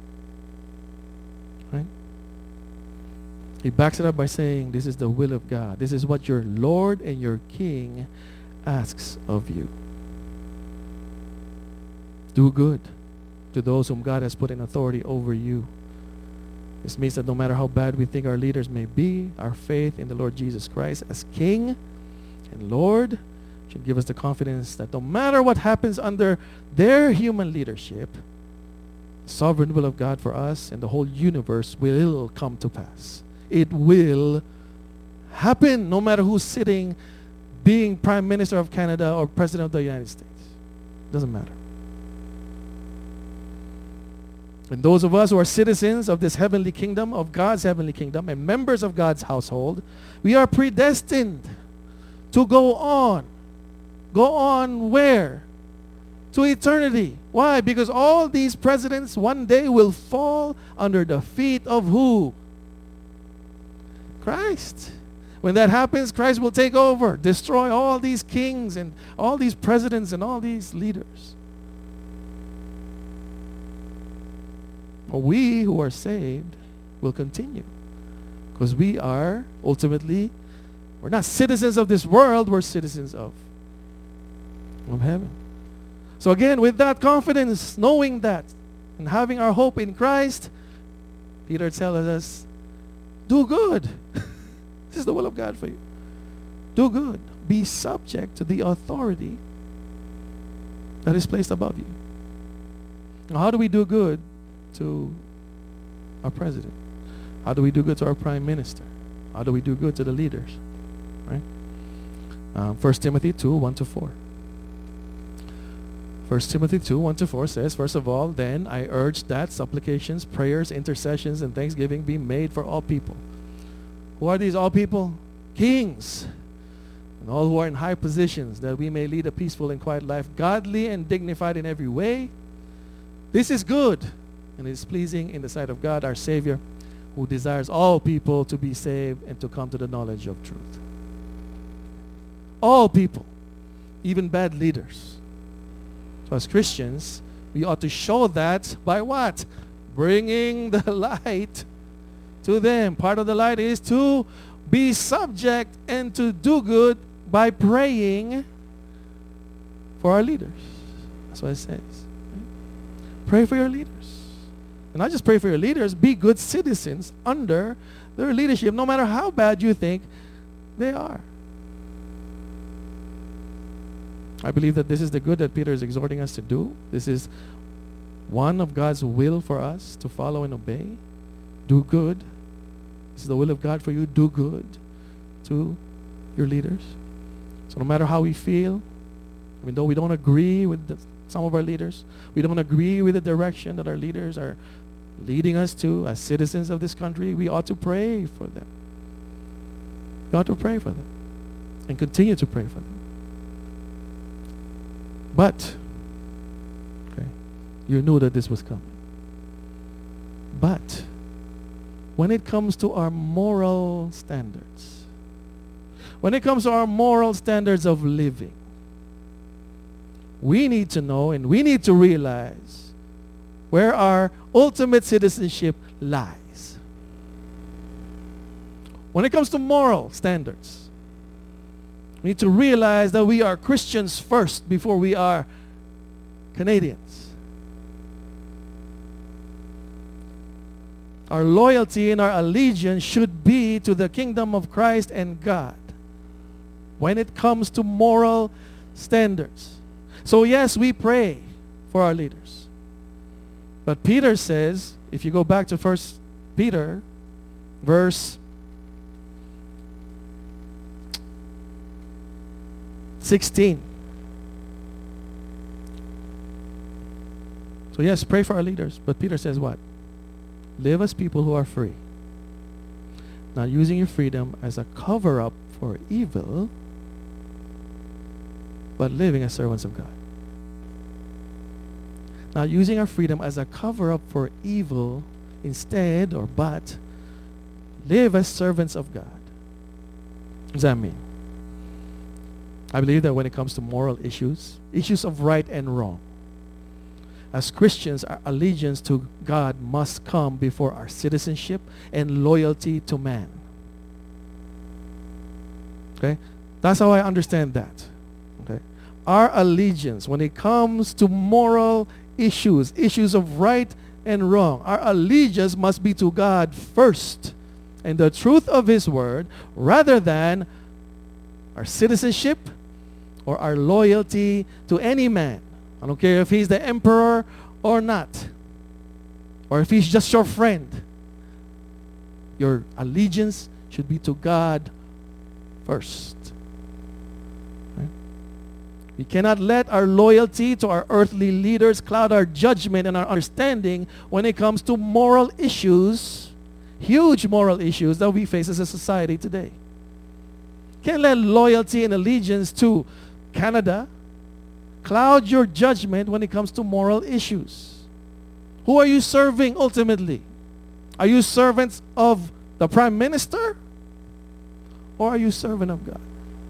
Right? He backs it up by saying, this is the will of God. This is what your Lord and your King asks of you. Do good to those whom God has put in authority over you. This means that no matter how bad we think our leaders may be, our faith in the Lord Jesus Christ as King and Lord should give us the confidence that no matter what happens under their human leadership, the sovereign will of God for us and the whole universe will come to pass. It will happen no matter who's sitting, being Prime Minister of Canada or President of the United States. Doesn't matter. And those of us who are citizens of this heavenly kingdom, of God's heavenly kingdom, and members of God's household, we are predestined to go on. Go on where? To eternity. Why? Because all these presidents one day will fall under the feet of who? Christ. When that happens, Christ will take over, destroy all these kings and all these presidents and all these leaders. But we who are saved will continue, because we are ultimately, we're not citizens of this world, we're citizens of heaven. So again, with that confidence, knowing that, and having our hope in Christ, Peter tells us, do good. This is the will of God for you. Do good. Be subject to the authority that is placed above you. Now, how do we do good to our president? How do we do good to our prime minister? How do we do good to the leaders? Right? 1 Timothy 2, 1-4. 1 Timothy 2, 1-4 says, first of all, then I urge that supplications, prayers, intercessions, and thanksgiving be made for all people. Who are these all people? Kings, and all who are in high positions, that we may lead a peaceful and quiet life, godly and dignified in every way. This is good, and it is pleasing in the sight of God, our Savior, who desires all people to be saved and to come to the knowledge of truth. All people, even bad leaders. So as Christians, we ought to show that by what? Bringing the light to them. Part of the light is to be subject and to do good by praying for our leaders. That's what it says. Pray for your leaders. And not just pray for your leaders, be good citizens under their leadership, no matter how bad you think they are. I believe that this is the good that Peter is exhorting us to do. This is one of God's will for us to follow and obey. Do good. This is the will of God for you. Do good to your leaders. So no matter how we feel, even though we don't agree with some of our leaders, we don't agree with the direction that our leaders are leading us to as citizens of this country, we ought to pray for them. We ought to pray for them and continue to pray for them. But, okay, you knew that this was coming. But, when it comes to our moral standards, when it comes to our moral standards of living, we need to know and we need to realize where our ultimate citizenship lies. When it comes to moral standards, we need to realize that we are Christians first before we are Canadians. Our loyalty and our allegiance should be to the kingdom of Christ and God when it comes to moral standards. So yes, we pray for our leaders. But Peter says, if you go back to 1 Peter, verse 16. So yes, pray for our leaders. But Peter says what? Live as people who are free, not using your freedom as a cover-up for evil, but living as servants of God. Not using our freedom as a cover-up for evil, instead, or but, live as servants of God. What does that mean? I believe that when it comes to moral issues, issues of right and wrong, as Christians, our allegiance to God must come before our citizenship and loyalty to man. Okay? That's how I understand that. Okay? Our allegiance, when it comes to moral issues, issues of right and wrong, our allegiance must be to God first and the truth of His Word, rather than our citizenship or our loyalty to any man. I don't care if he's the emperor or not, or if he's just your friend. Your allegiance should be to God first. Right? We cannot let our loyalty to our earthly leaders cloud our judgment and our understanding when it comes to moral issues, huge moral issues that we face as a society today. Can't let loyalty and allegiance to Canada cloud your judgment when it comes to moral issues. Who are you serving ultimately? Are you servants of the Prime Minister? Or are you servant of God?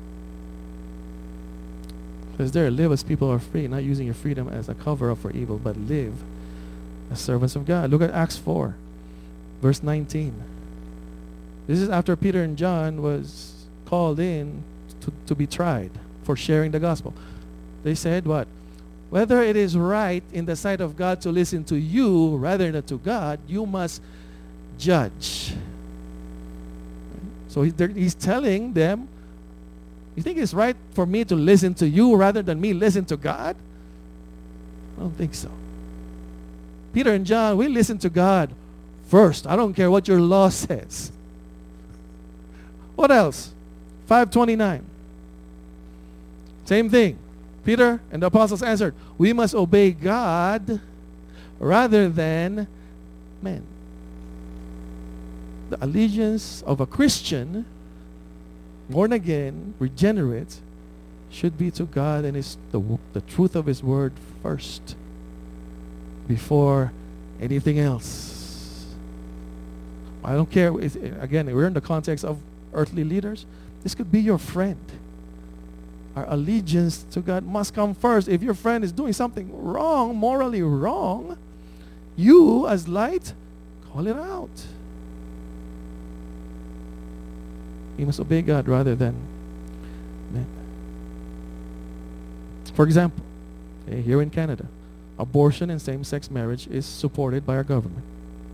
Because there, live as people are free, not using your freedom as a cover-up for evil, but live as servants of God. Look at Acts 4, verse 19. This is after Peter and John was called in to be tried for sharing the gospel. They said what? Whether it is right in the sight of God to listen to you rather than to God, you must judge. So he's telling them, you think it's right for me to listen to you rather than me listen to God? I don't think so. Peter and John, we listen to God first. I don't care what your law says. What else? 5:29. Same thing. Peter and the apostles answered, we must obey God rather than men. The allegiance of a Christian, born again, regenerate, should be to God and the truth of His Word first, before anything else. I don't care. Again, we're in the context of earthly leaders. This could be your friend. Our allegiance to God must come first. If your friend is doing something wrong, morally wrong, you as light, call it out. You must obey God rather than men. For example, here in Canada, abortion and same-sex marriage is supported by our government.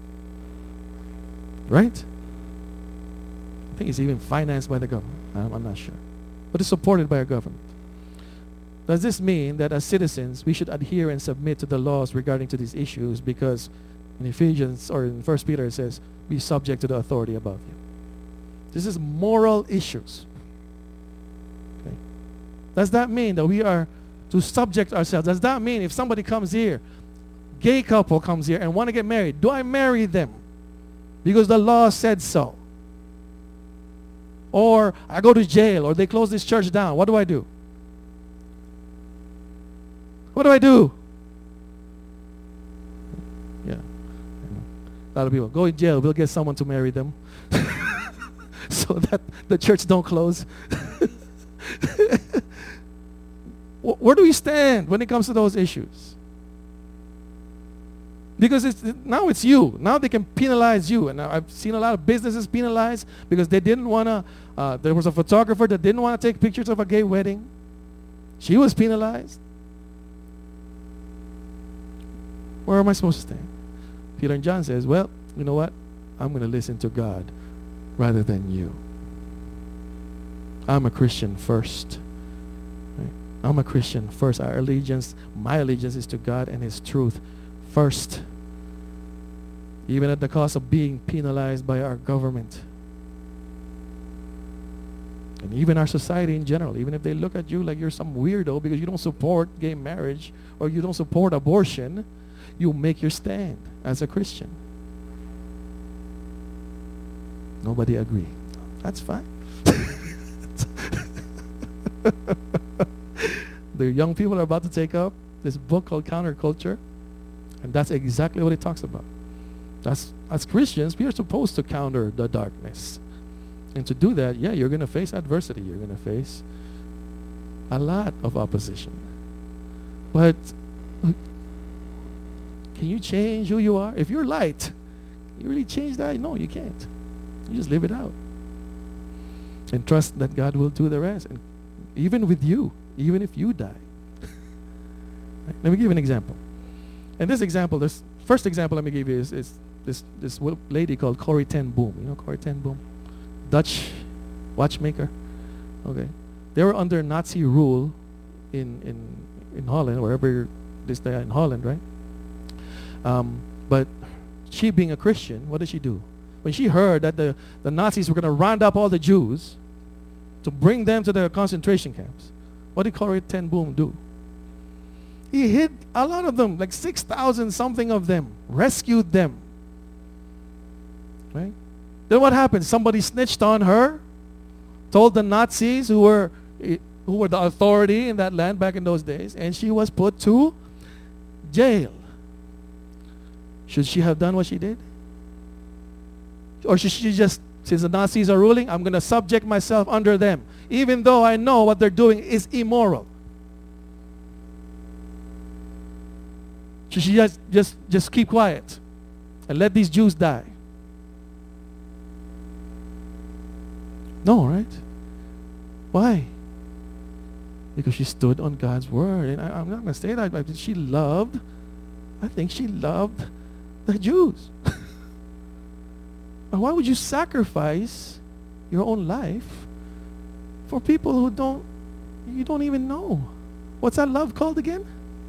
Right? I think it's even financed by the government. I'm not sure. But it's supported by our government. Does this mean that as citizens, we should adhere and submit to the laws regarding to these issues? Because in Ephesians or in 1 Peter it says, be subject to the authority above you. This is moral issues. Okay. Does that mean that we are to subject ourselves? Does that mean if somebody comes here, gay couple comes here and want to get married, do I marry them because the law said so? Or I go to jail, or they close this church down. What do I do? What do I do? Yeah. A lot of people go in jail. We'll get someone to marry them so that the church don't close. Where do we stand when it comes to those issues? Because now it's you. Now they can penalize you. And I've seen a lot of businesses penalized because they didn't want to, there was a photographer that didn't want to take pictures of a gay wedding. She was penalized. Where am I supposed to stand? Peter and John says, well, you know what? I'm going to listen to God rather than you. I'm a Christian first. Right? I'm a Christian first. My allegiance is to God and His truth first. Even at the cost of being penalized by our government. And even our society in general. Even if they look at you like you're some weirdo because you don't support gay marriage or you don't support abortion, you make your stand as a Christian. Nobody agree. That's fine. The young people are about to take up this book called Counterculture, and that's exactly what it talks about. As Christians, we are supposed to counter the darkness. And to do that, yeah, you're going to face adversity. You're going to face a lot of opposition. But can you change who you are? If you're light, you really change that? No, you can't. You just live it out. And trust that God will do the rest. And even with you, even if you die. Right? Let me give you an example. And this example, this first example let me give you is this lady called Corrie ten Boom. You know Corrie ten Boom? Dutch watchmaker. Okay. They were under Nazi rule in Holland, wherever they are in Holland, right? But she being a Christian, what did she do? When she heard that the Nazis were going to round up all the Jews to bring them to the concentration camps, what did Corrie ten Boom do? He hid a lot of them, like 6,000 something of them, rescued them. Right? Then what happened? Somebody snitched on her, told the Nazis who were the authority in that land back in those days, and she was put to jail. Should she have done what she did? Or should she just, since the Nazis are ruling, I'm going to subject myself under them, even though I know what they're doing is immoral? Should she just keep quiet and let these Jews die? No, right? Why? Because she stood on God's word. And I'm not going to say that, but I think she loved the Jews. And why would you sacrifice your own life for people who you don't even know? What's that love called again?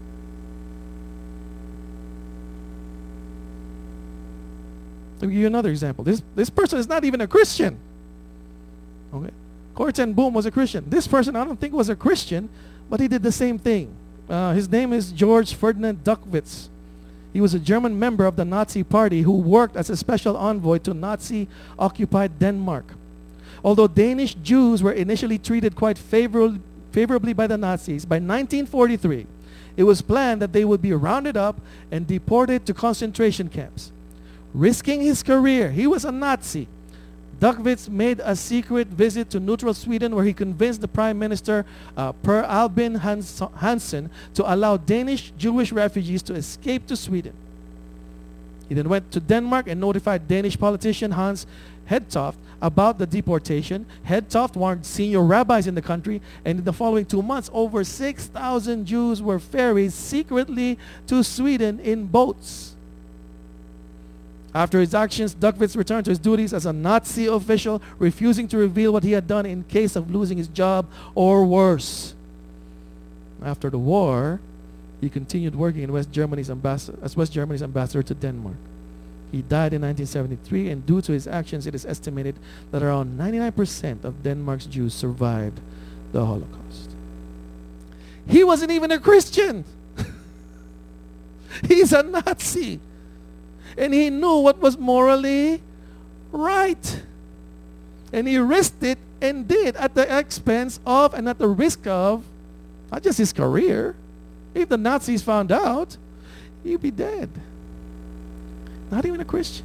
Let me give you another example. This person is not even a Christian. Okay. Corrie ten Boom was a Christian. This person I don't think was a Christian, but he did the same thing. His name is George Ferdinand Duckwitz. He was a German member of the Nazi Party who worked as a special envoy to Nazi-occupied Denmark. Although Danish Jews were initially treated quite favorably by the Nazis, by 1943, it was planned that they would be rounded up and deported to concentration camps. Risking his career, he was a Nazi. Duckwitz made a secret visit to neutral Sweden where he convinced the Prime Minister Per Albin Hansson to allow Danish Jewish refugees to escape to Sweden. He then went to Denmark and notified Danish politician Hans Hedtoft about the deportation. Hedtoft warned senior rabbis in the country, and in the following 2 months, over 6,000 Jews were ferried secretly to Sweden in boats. After his actions, Duckwitz returned to his duties as a Nazi official, refusing to reveal what he had done in case of losing his job or worse. After the war, he continued working in West Germany's ambassador to Denmark. He died in 1973, and due to his actions, it is estimated that around 99% of Denmark's Jews survived the Holocaust. He wasn't even a Christian. He's a Nazi. And he knew what was morally right. And he risked it and did at the expense of and at the risk of not just his career. If the Nazis found out, he'd be dead. Not even a Christian.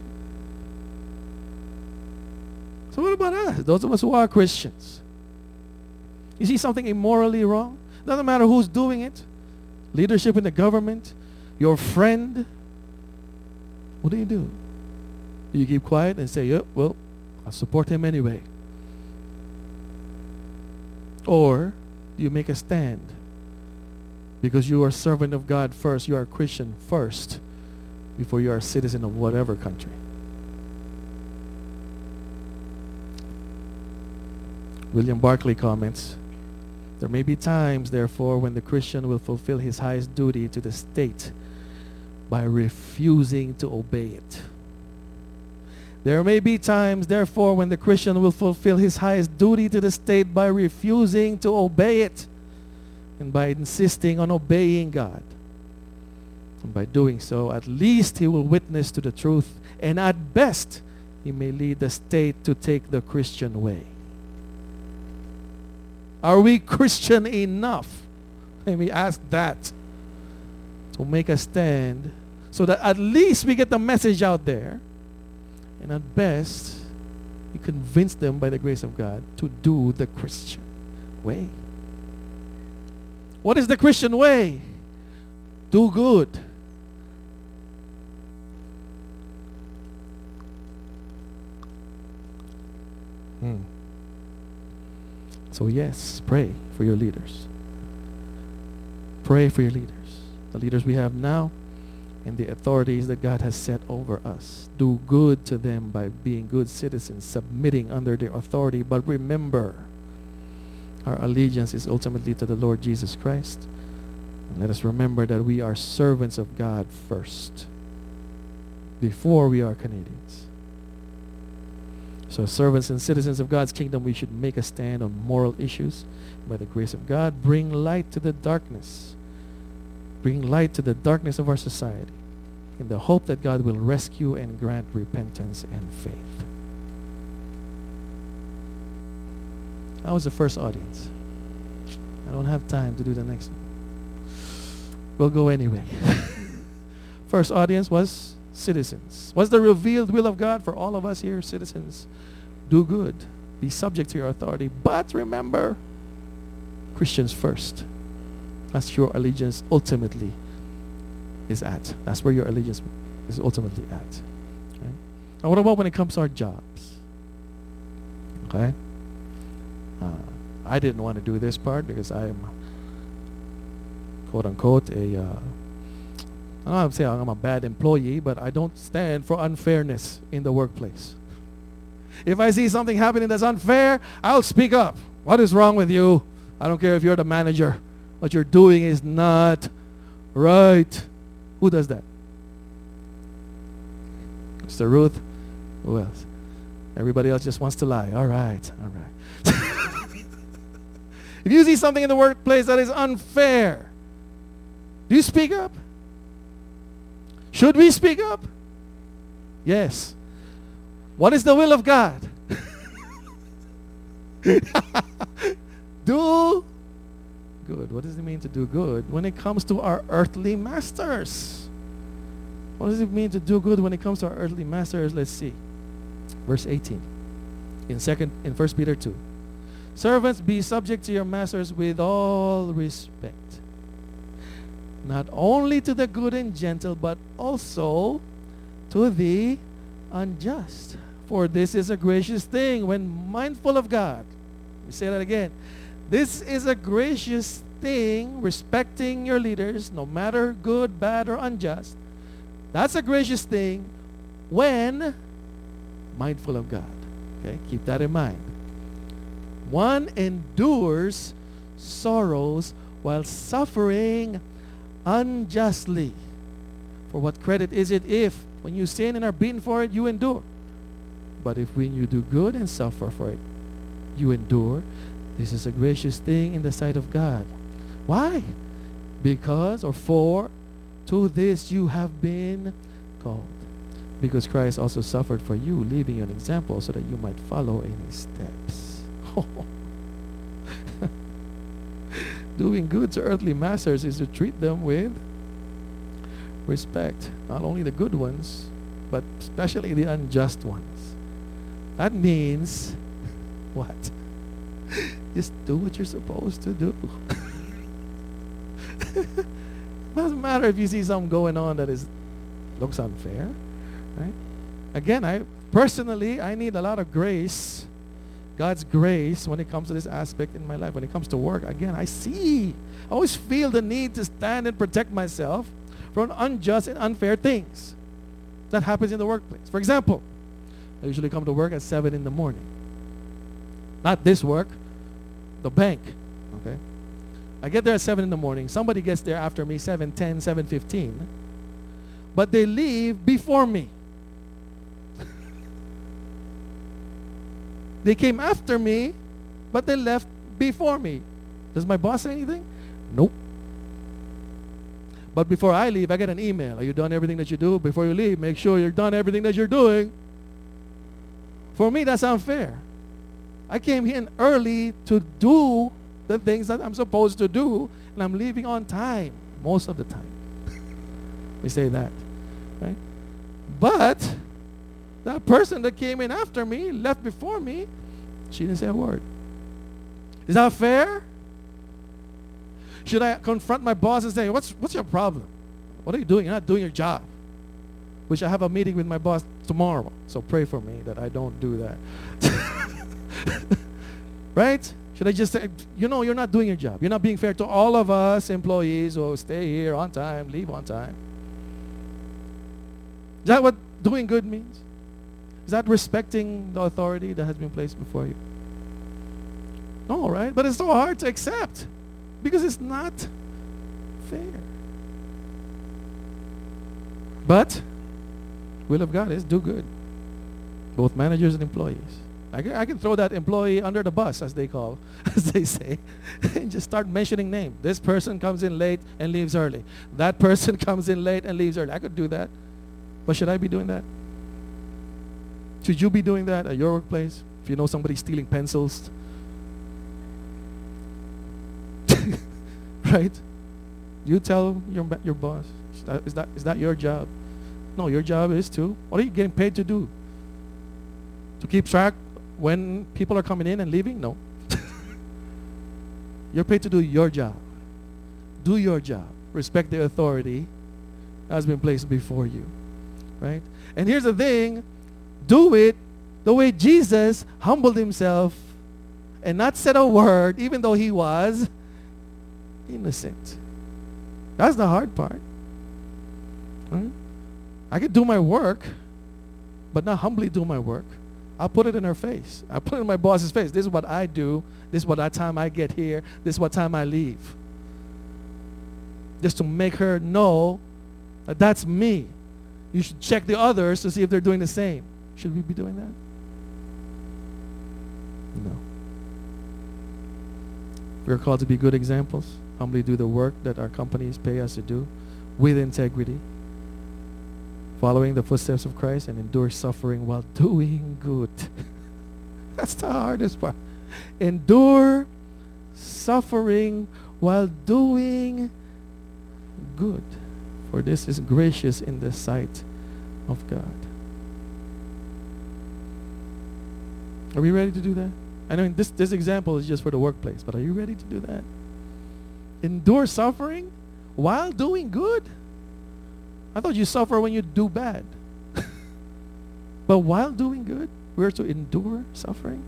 So what about us, those of us who are Christians? You see something immorally wrong? Doesn't matter who's doing it. Leadership in the government, your friend. What do? You keep quiet and say, "Yep, well, I'll support him anyway." Or you make a stand because you are a servant of God first, you are a Christian first, before you are a citizen of whatever country. William Barclay comments, there may be times, therefore, when the Christian will fulfill his highest duty to the state by refusing to obey it. There may be times, therefore, when the Christian will fulfill his highest duty to the state by refusing to obey it and by insisting on obeying God. And by doing so, at least he will witness to the truth, and at best, he may lead the state to take the Christian way. Are we Christian enough? Let me ask that. To make a stand so that at least we get the message out there, and at best, we convince them by the grace of God to do the Christian way. What is the Christian way? Do good. So yes, pray for your leaders. Pray for your leaders. The leaders we have now and the authorities that God has set over us. Do good to them by being good citizens, submitting under their authority. But remember, our allegiance is ultimately to the Lord Jesus Christ. And let us remember that we are servants of God first, before we are Canadians. So servants and citizens of God's kingdom, we should make a stand on moral issues. By the grace of God, bring light to the darkness. Bring light to the darkness of our society in the hope that God will rescue and grant repentance and faith. That was the first audience. I don't have time to do the next one. We'll go anyway. First audience was citizens. What's the revealed will of God for all of us here, citizens? Do good. Be subject to your authority. But remember, Christians first. That's your allegiance ultimately is at. That's where your allegiance is ultimately at. Okay? Now what about when it comes to our jobs? Okay? I didn't want to do this part because I am, quote unquote, I don't want to say I'm a bad employee, but I don't stand for unfairness in the workplace. If I see something happening that's unfair, I'll speak up. What is wrong with you? I don't care if you're the manager. What you're doing is not right. Who does that? Mr. Ruth? Who else? Everybody else just wants to lie. All right. All right. If you see something in the workplace that is unfair, do you speak up? Should we speak up? Yes. What is the will of God? Do good. What does it mean to do good when it comes to our earthly masters? What does it mean to do good when it comes to our earthly masters? Let's see. Verse 18. In 1 Peter 2. Servants, be subject to your masters with all respect. Not only to the good and gentle, but also to the unjust. For this is a gracious thing when mindful of God. We say that again. This is a gracious thing, respecting your leaders, no matter good, bad, or unjust. That's a gracious thing when mindful of God. Okay, keep that in mind. One endures sorrows while suffering unjustly. For what credit is it if, when you sin and are beaten for it, you endure? But if when you do good and suffer for it, you endure, this is a gracious thing in the sight of God. Why? Because, or for, to this you have been called. Because Christ also suffered for you, leaving you an example so that you might follow in his steps. Doing good to earthly masters is to treat them with respect. Not only the good ones, but especially the unjust ones. That means what? Just do what you're supposed to do. Doesn't matter if you see something going on that looks unfair, right? Again, I need a lot of grace, God's grace, when it comes to this aspect in my life. When it comes to work, again, I always feel the need to stand and protect myself from unjust and unfair things that happens in the workplace. For example, I usually come to work at 7 in the morning. Not this work, the bank, okay? I get there at 7 in the morning. Somebody gets there after me, 7:10, 7:15. But they leave before me. They came after me, but they left before me. Does my boss say anything? Nope. But before I leave, I get an email. Are you done everything that you do? Before you leave, make sure you're done everything that you're doing. For me, that's unfair. I came in early to do the things that I'm supposed to do, and I'm leaving on time most of the time. We say that, right? But that person that came in after me, left before me, she didn't say a word. Is that fair? Should I confront my boss and say, what's your problem? What are you doing? You're not doing your job. Which I have a meeting with my boss tomorrow, so pray for me that I don't do that. Right? Should I just say, you're not doing your job. You're not being fair to all of us employees who stay here on time, leave on time. Is that what doing good means? Is that respecting the authority that has been placed before you? No, right? But it's so hard to accept because it's not fair. But will of God is do good. Both managers and employees. I can throw that employee under the bus, as they say, and just start mentioning names. This person comes in late and leaves early. That person comes in late and leaves early. I could do that. But should I be doing that? Should you be doing that at your workplace? If you know somebody stealing pencils? Right? You tell your boss. Is that your job? No, your job is to. What are you getting paid to do? To keep track when people are coming in and leaving? No. You're paid to do your job. Do your job. Respect the authority that has been placed before you. Right? And here's the thing. Do it the way Jesus humbled himself and not said a word even though he was innocent. That's the hard part. Right? I could do my work, but not humbly do my work. I'll put it in her face. I'll put it in my boss's face. This is what I do. This is what time I get here. This is what time I leave. Just to make her know that that's me. You should check the others to see if they're doing the same. Should we be doing that? No. We're called to be good examples. Humbly do the work that our companies pay us to do with integrity, following the footsteps of Christ, and endure suffering while doing good. That's the hardest part. Endure suffering while doing good, for this is gracious in the sight of God. Are we ready to do that? I know this example is just for the workplace, but are you ready to do that? Endure suffering while doing good? I thought you suffer when you do bad. But while doing good, we're to endure suffering?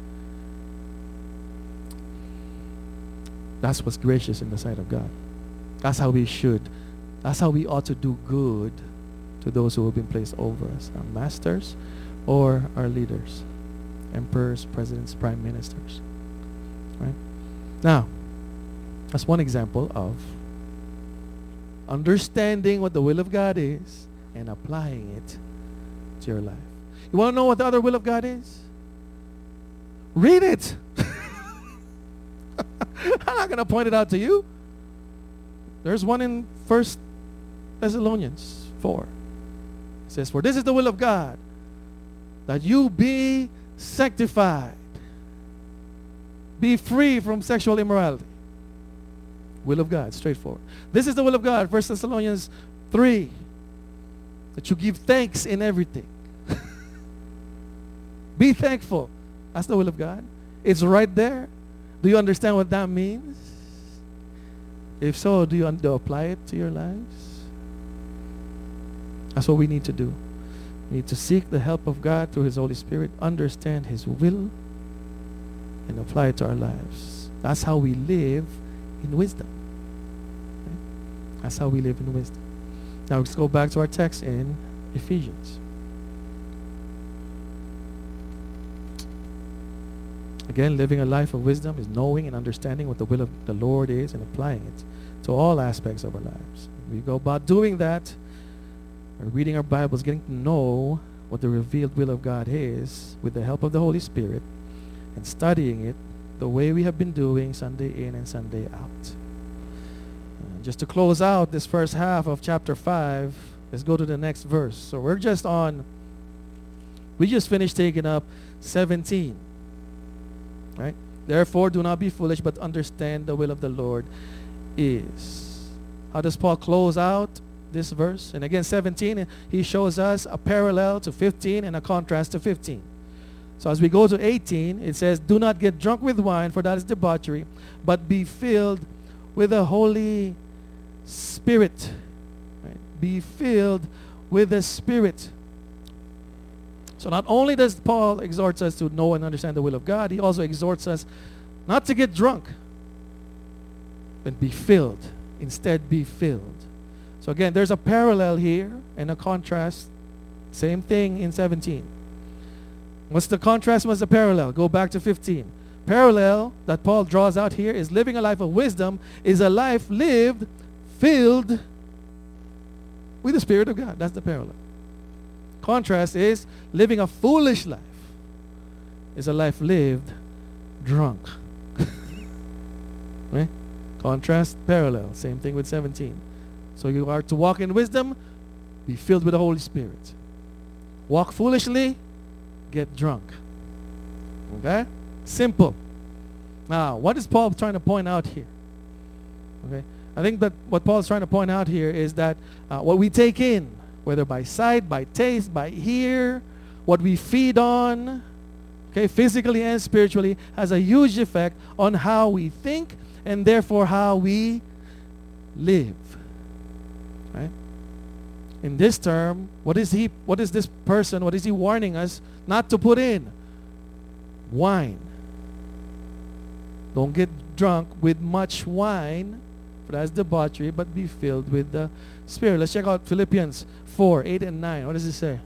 That's what's gracious in the sight of God. That's how we should. That's how we ought to do good to those who have been placed over us, our masters or our leaders, emperors, presidents, prime ministers. Right? Now, that's one example of understanding what the will of God is and applying it to your life. You want to know what the other will of God is? Read it. I'm not going to point it out to you. There's one in 1 Thessalonians 4. It says, for this is the will of God, that you be sanctified, be free from sexual immorality. Will of God, straightforward. This is the will of God, 1 Thessalonians 3, that you give thanks in everything. Be thankful. That's the will of God. It's right there. Do you understand what that means? If so, do you apply it to your lives? That's what we need to do. We need to seek the help of God through His Holy Spirit, understand His will, and apply it to our lives. That's how we live in wisdom. Right? That's how we live in wisdom. Now let's go back to our text in Ephesians. Again, living a life of wisdom is knowing and understanding what the will of the Lord is and applying it to all aspects of our lives. We go about doing that, or reading our Bibles, getting to know what the revealed will of God is with the help of the Holy Spirit, and studying it the way we have been doing Sunday in and Sunday out. Just to close out this first half of chapter 5, let's go to the next verse. So we just finished taking up 17. Right? Therefore, do not be foolish, but understand the will of the Lord is. How does Paul close out this verse? And again, 17, he shows us a parallel to 15 and a contrast to 15. So as we go to 18, it says, do not get drunk with wine, for that is debauchery, but be filled with the Holy Spirit. Right? Be filled with the Spirit. So not only does Paul exhort us to know and understand the will of God, he also exhorts us not to get drunk, but be filled. Instead, be filled. So again, there's a parallel here and a contrast. Same thing in 17. What's the contrast? What's the parallel? Go back to 15. Parallel that Paul draws out here is living a life of wisdom is a life lived filled with the Spirit of God. That's the parallel. Contrast is living a foolish life is a life lived drunk. Right? Contrast, parallel. Same thing with 17. So you are to walk in wisdom, be filled with the Holy Spirit. Walk foolishly, get drunk. Okay? Simple. Now, what is Paul trying to point out here? Okay? I think that what Paul is trying to point out here is that what we take in, whether by sight, by taste, by hear, what we feed on, okay, physically and spiritually, has a huge effect on how we think and therefore how we live. Right? In this term, what is he warning us not to put in? Wine. Don't get drunk with much wine, for that's debauchery, but be filled with the Spirit. Let's check out Philippians 4, 8 and 9. What does it say?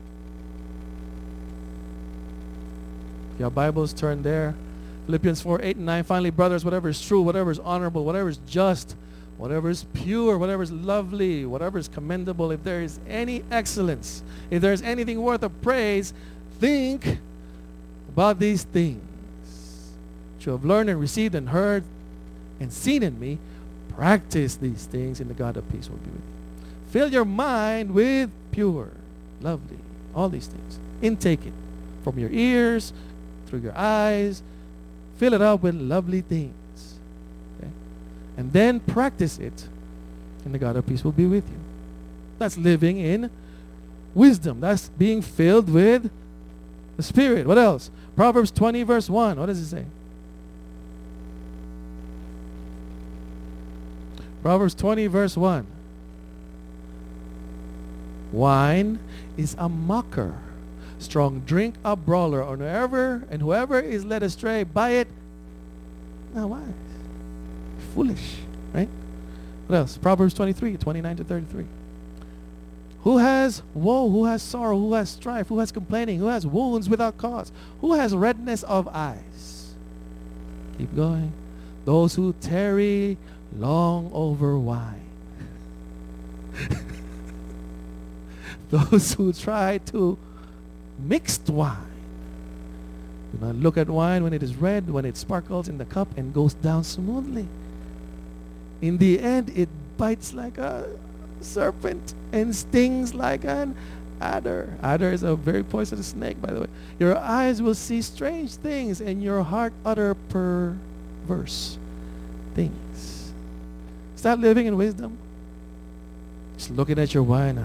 Your Bibles, turn there. Philippians 4, 8 and 9. Finally, brothers, whatever is true, whatever is honorable, whatever is just, whatever is pure, whatever is lovely, whatever is commendable, if there is any excellence, if there is anything worth of praise, think about these things. Which you have learned and received and heard and seen in me, practice these things, and the God of peace will be with you. Fill your mind with pure, lovely, all these things. Intake it from your ears, through your eyes. Fill it up with lovely things. Okay? And then practice it, and the God of peace will be with you. That's living in wisdom. That's being filled with the Spirit. What else? Proverbs 20 verse 1. What does it say? Proverbs 20 verse 1. Wine is a mocker. Strong drink a brawler. And whoever is led astray by it, now why? Foolish, right? What else? Proverbs 23, 29 to 33. Who has woe? Who has sorrow? Who has strife? Who has complaining? Who has wounds without cause? Who has redness of eyes? Keep going. Those who tarry long over wine. Those who try to mixed wine. Do not look at wine when it is red, when it sparkles in the cup and goes down smoothly. In the end, it bites like a serpent and stings like an adder. Adder is a very poisonous snake, by the way. Your eyes will see strange things and your heart utter perverse things. Start living in wisdom. Just looking at your wine,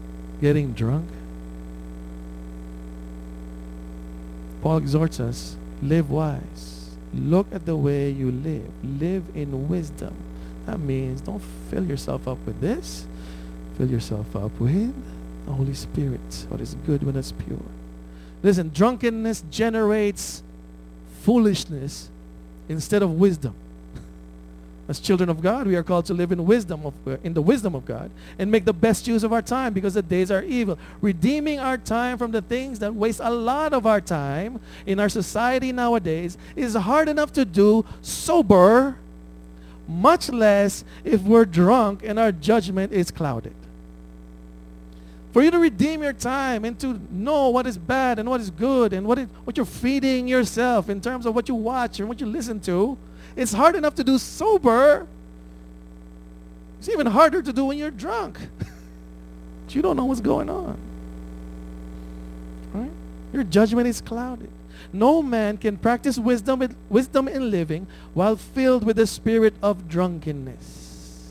getting drunk. Paul exhorts us Live wise. Look at the way you live. Live in wisdom. That means don't fill yourself up with this. Fill yourself up with the Holy Spirit. What is good when it's pure. Listen, drunkenness generates foolishness instead of wisdom. As children of God, we are called to live in the wisdom of God and make the best use of our time because the days are evil. Redeeming our time from the things that waste a lot of our time in our society nowadays is hard enough to do sober, much less if we're drunk and our judgment is clouded. For you to redeem your time and to know what is bad and what is good and what you're feeding yourself in terms of what you watch and what you listen to, it's hard enough to do sober. It's even harder to do when you're drunk. But you don't know what's going on. Right? Your judgment is clouded. No man can practice wisdom in living while filled with the spirit of drunkenness.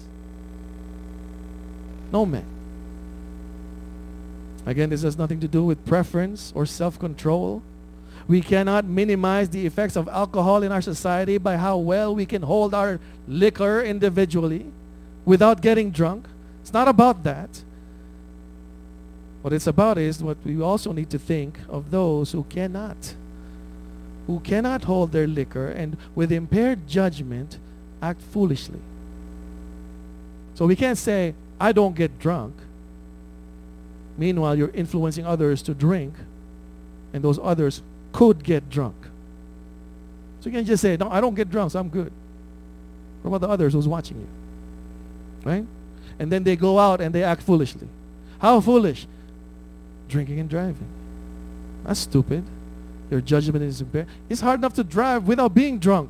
No man. Again, this has nothing to do with preference or self-control. We cannot minimize the effects of alcohol in our society by how well we can hold our liquor individually without getting drunk. It's not about that. What it's about is what we also need to think of those who cannot hold their liquor and with impaired judgment act foolishly. So we can't say, I don't get drunk. Meanwhile, you're influencing others to drink, and those others could get drunk. So you can just say, no, I don't get drunk, so I'm good. What about the others who's watching you? Right? And then they go out and they act foolishly. How foolish? Drinking and driving. That's stupid. Your judgment is impaired. It's hard enough to drive without being drunk.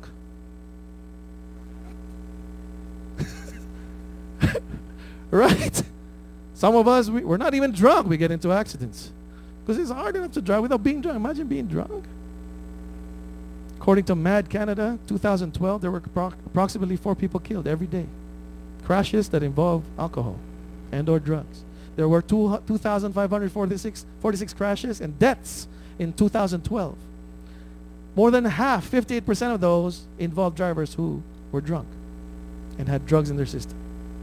Right? Some of us, we're not even drunk. We get into accidents. Because it's hard enough to drive without being drunk. Imagine being drunk. According to Mad Canada, 2012, there were approximately 4 people killed every day. Crashes that involve alcohol and or drugs. There were 2,546 crashes and deaths in 2012. More than half, 58% of those, involved drivers who were drunk and had drugs in their system.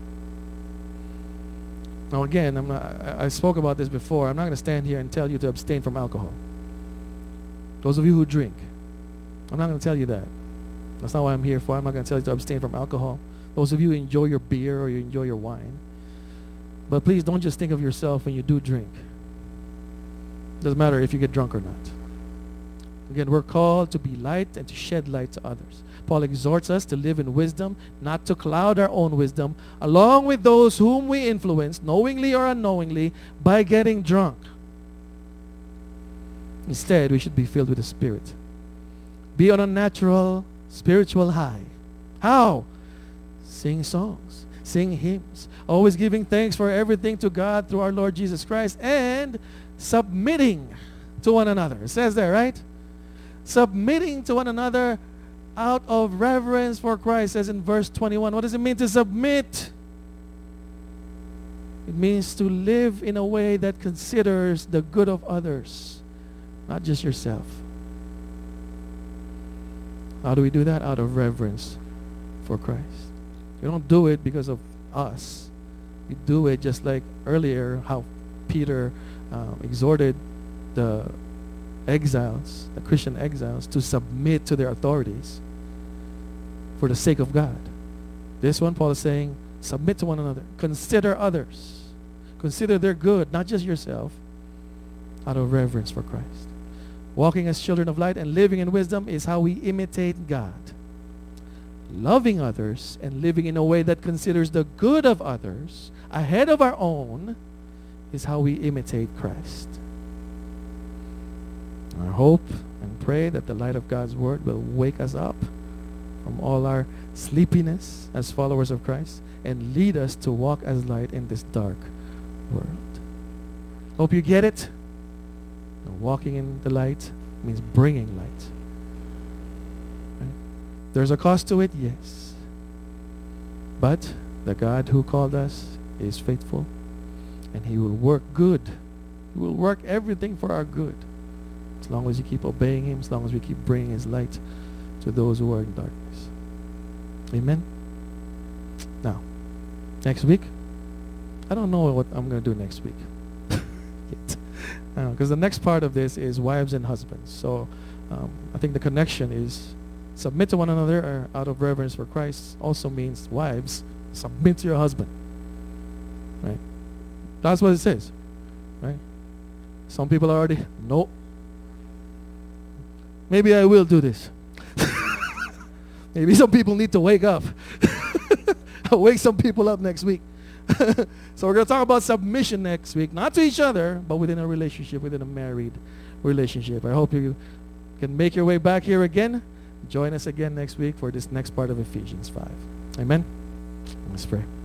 Now again, I spoke about this before. I'm not going to stand here and tell you to abstain from alcohol. Those of you who drink, I'm not going to tell you that. That's not what I'm here for. I'm not going to tell you to abstain from alcohol. Those of you who enjoy your beer or you enjoy your wine. But please don't just think of yourself when you do drink. Doesn't matter if you get drunk or not. Again, we're called to be light and to shed light to others. Paul exhorts us to live in wisdom, not to cloud our own wisdom, along with those whom we influence, knowingly or unknowingly, by getting drunk. Instead, we should be filled with the Spirit. Be on a natural, spiritual high. How? Sing songs, sing hymns, always giving thanks for everything to God through our Lord Jesus Christ, and submitting to one another. It says there, right? Submitting to one another out of reverence for Christ, says in verse 21. What does it mean to submit? It means to live in a way that considers the good of others, not just yourself. How do we do that? Out of reverence for Christ. We don't do it because of us. We do it just like earlier how Peter exhorted the exiles, the Christian exiles, to submit to their authorities for the sake of God. This one, Paul is saying, submit to one another. Consider others. Consider their good, not just yourself, out of reverence for Christ. Walking as children of light and living in wisdom is how we imitate God. Loving others and living in a way that considers the good of others ahead of our own is how we imitate Christ. I hope and pray that the light of God's word will wake us up from all our sleepiness as followers of Christ and lead us to walk as light in this dark world. Hope you get it. Walking in the light means bringing light. Right? There's a cost to it, yes. But the God who called us is faithful, and he will work good. He will work everything for our good As long as you keep obeying Him, as long as we keep bringing His light to those who are in darkness. Amen? Now, next week, I don't know what I'm going to do next week. Because the next part of this is wives and husbands. So I think the connection is submit to one another out of reverence for Christ also means wives, submit to your husband. Right? That's what it says. Right? Some people are already, no. Maybe I will do this. Maybe some people need to wake up. I'll wake some people up next week. So we're going to talk about submission next week. Not to each other, but within a relationship, within a married relationship. I hope you can make your way back here again. Join us again next week for this next part of Ephesians 5. Amen? Let's pray.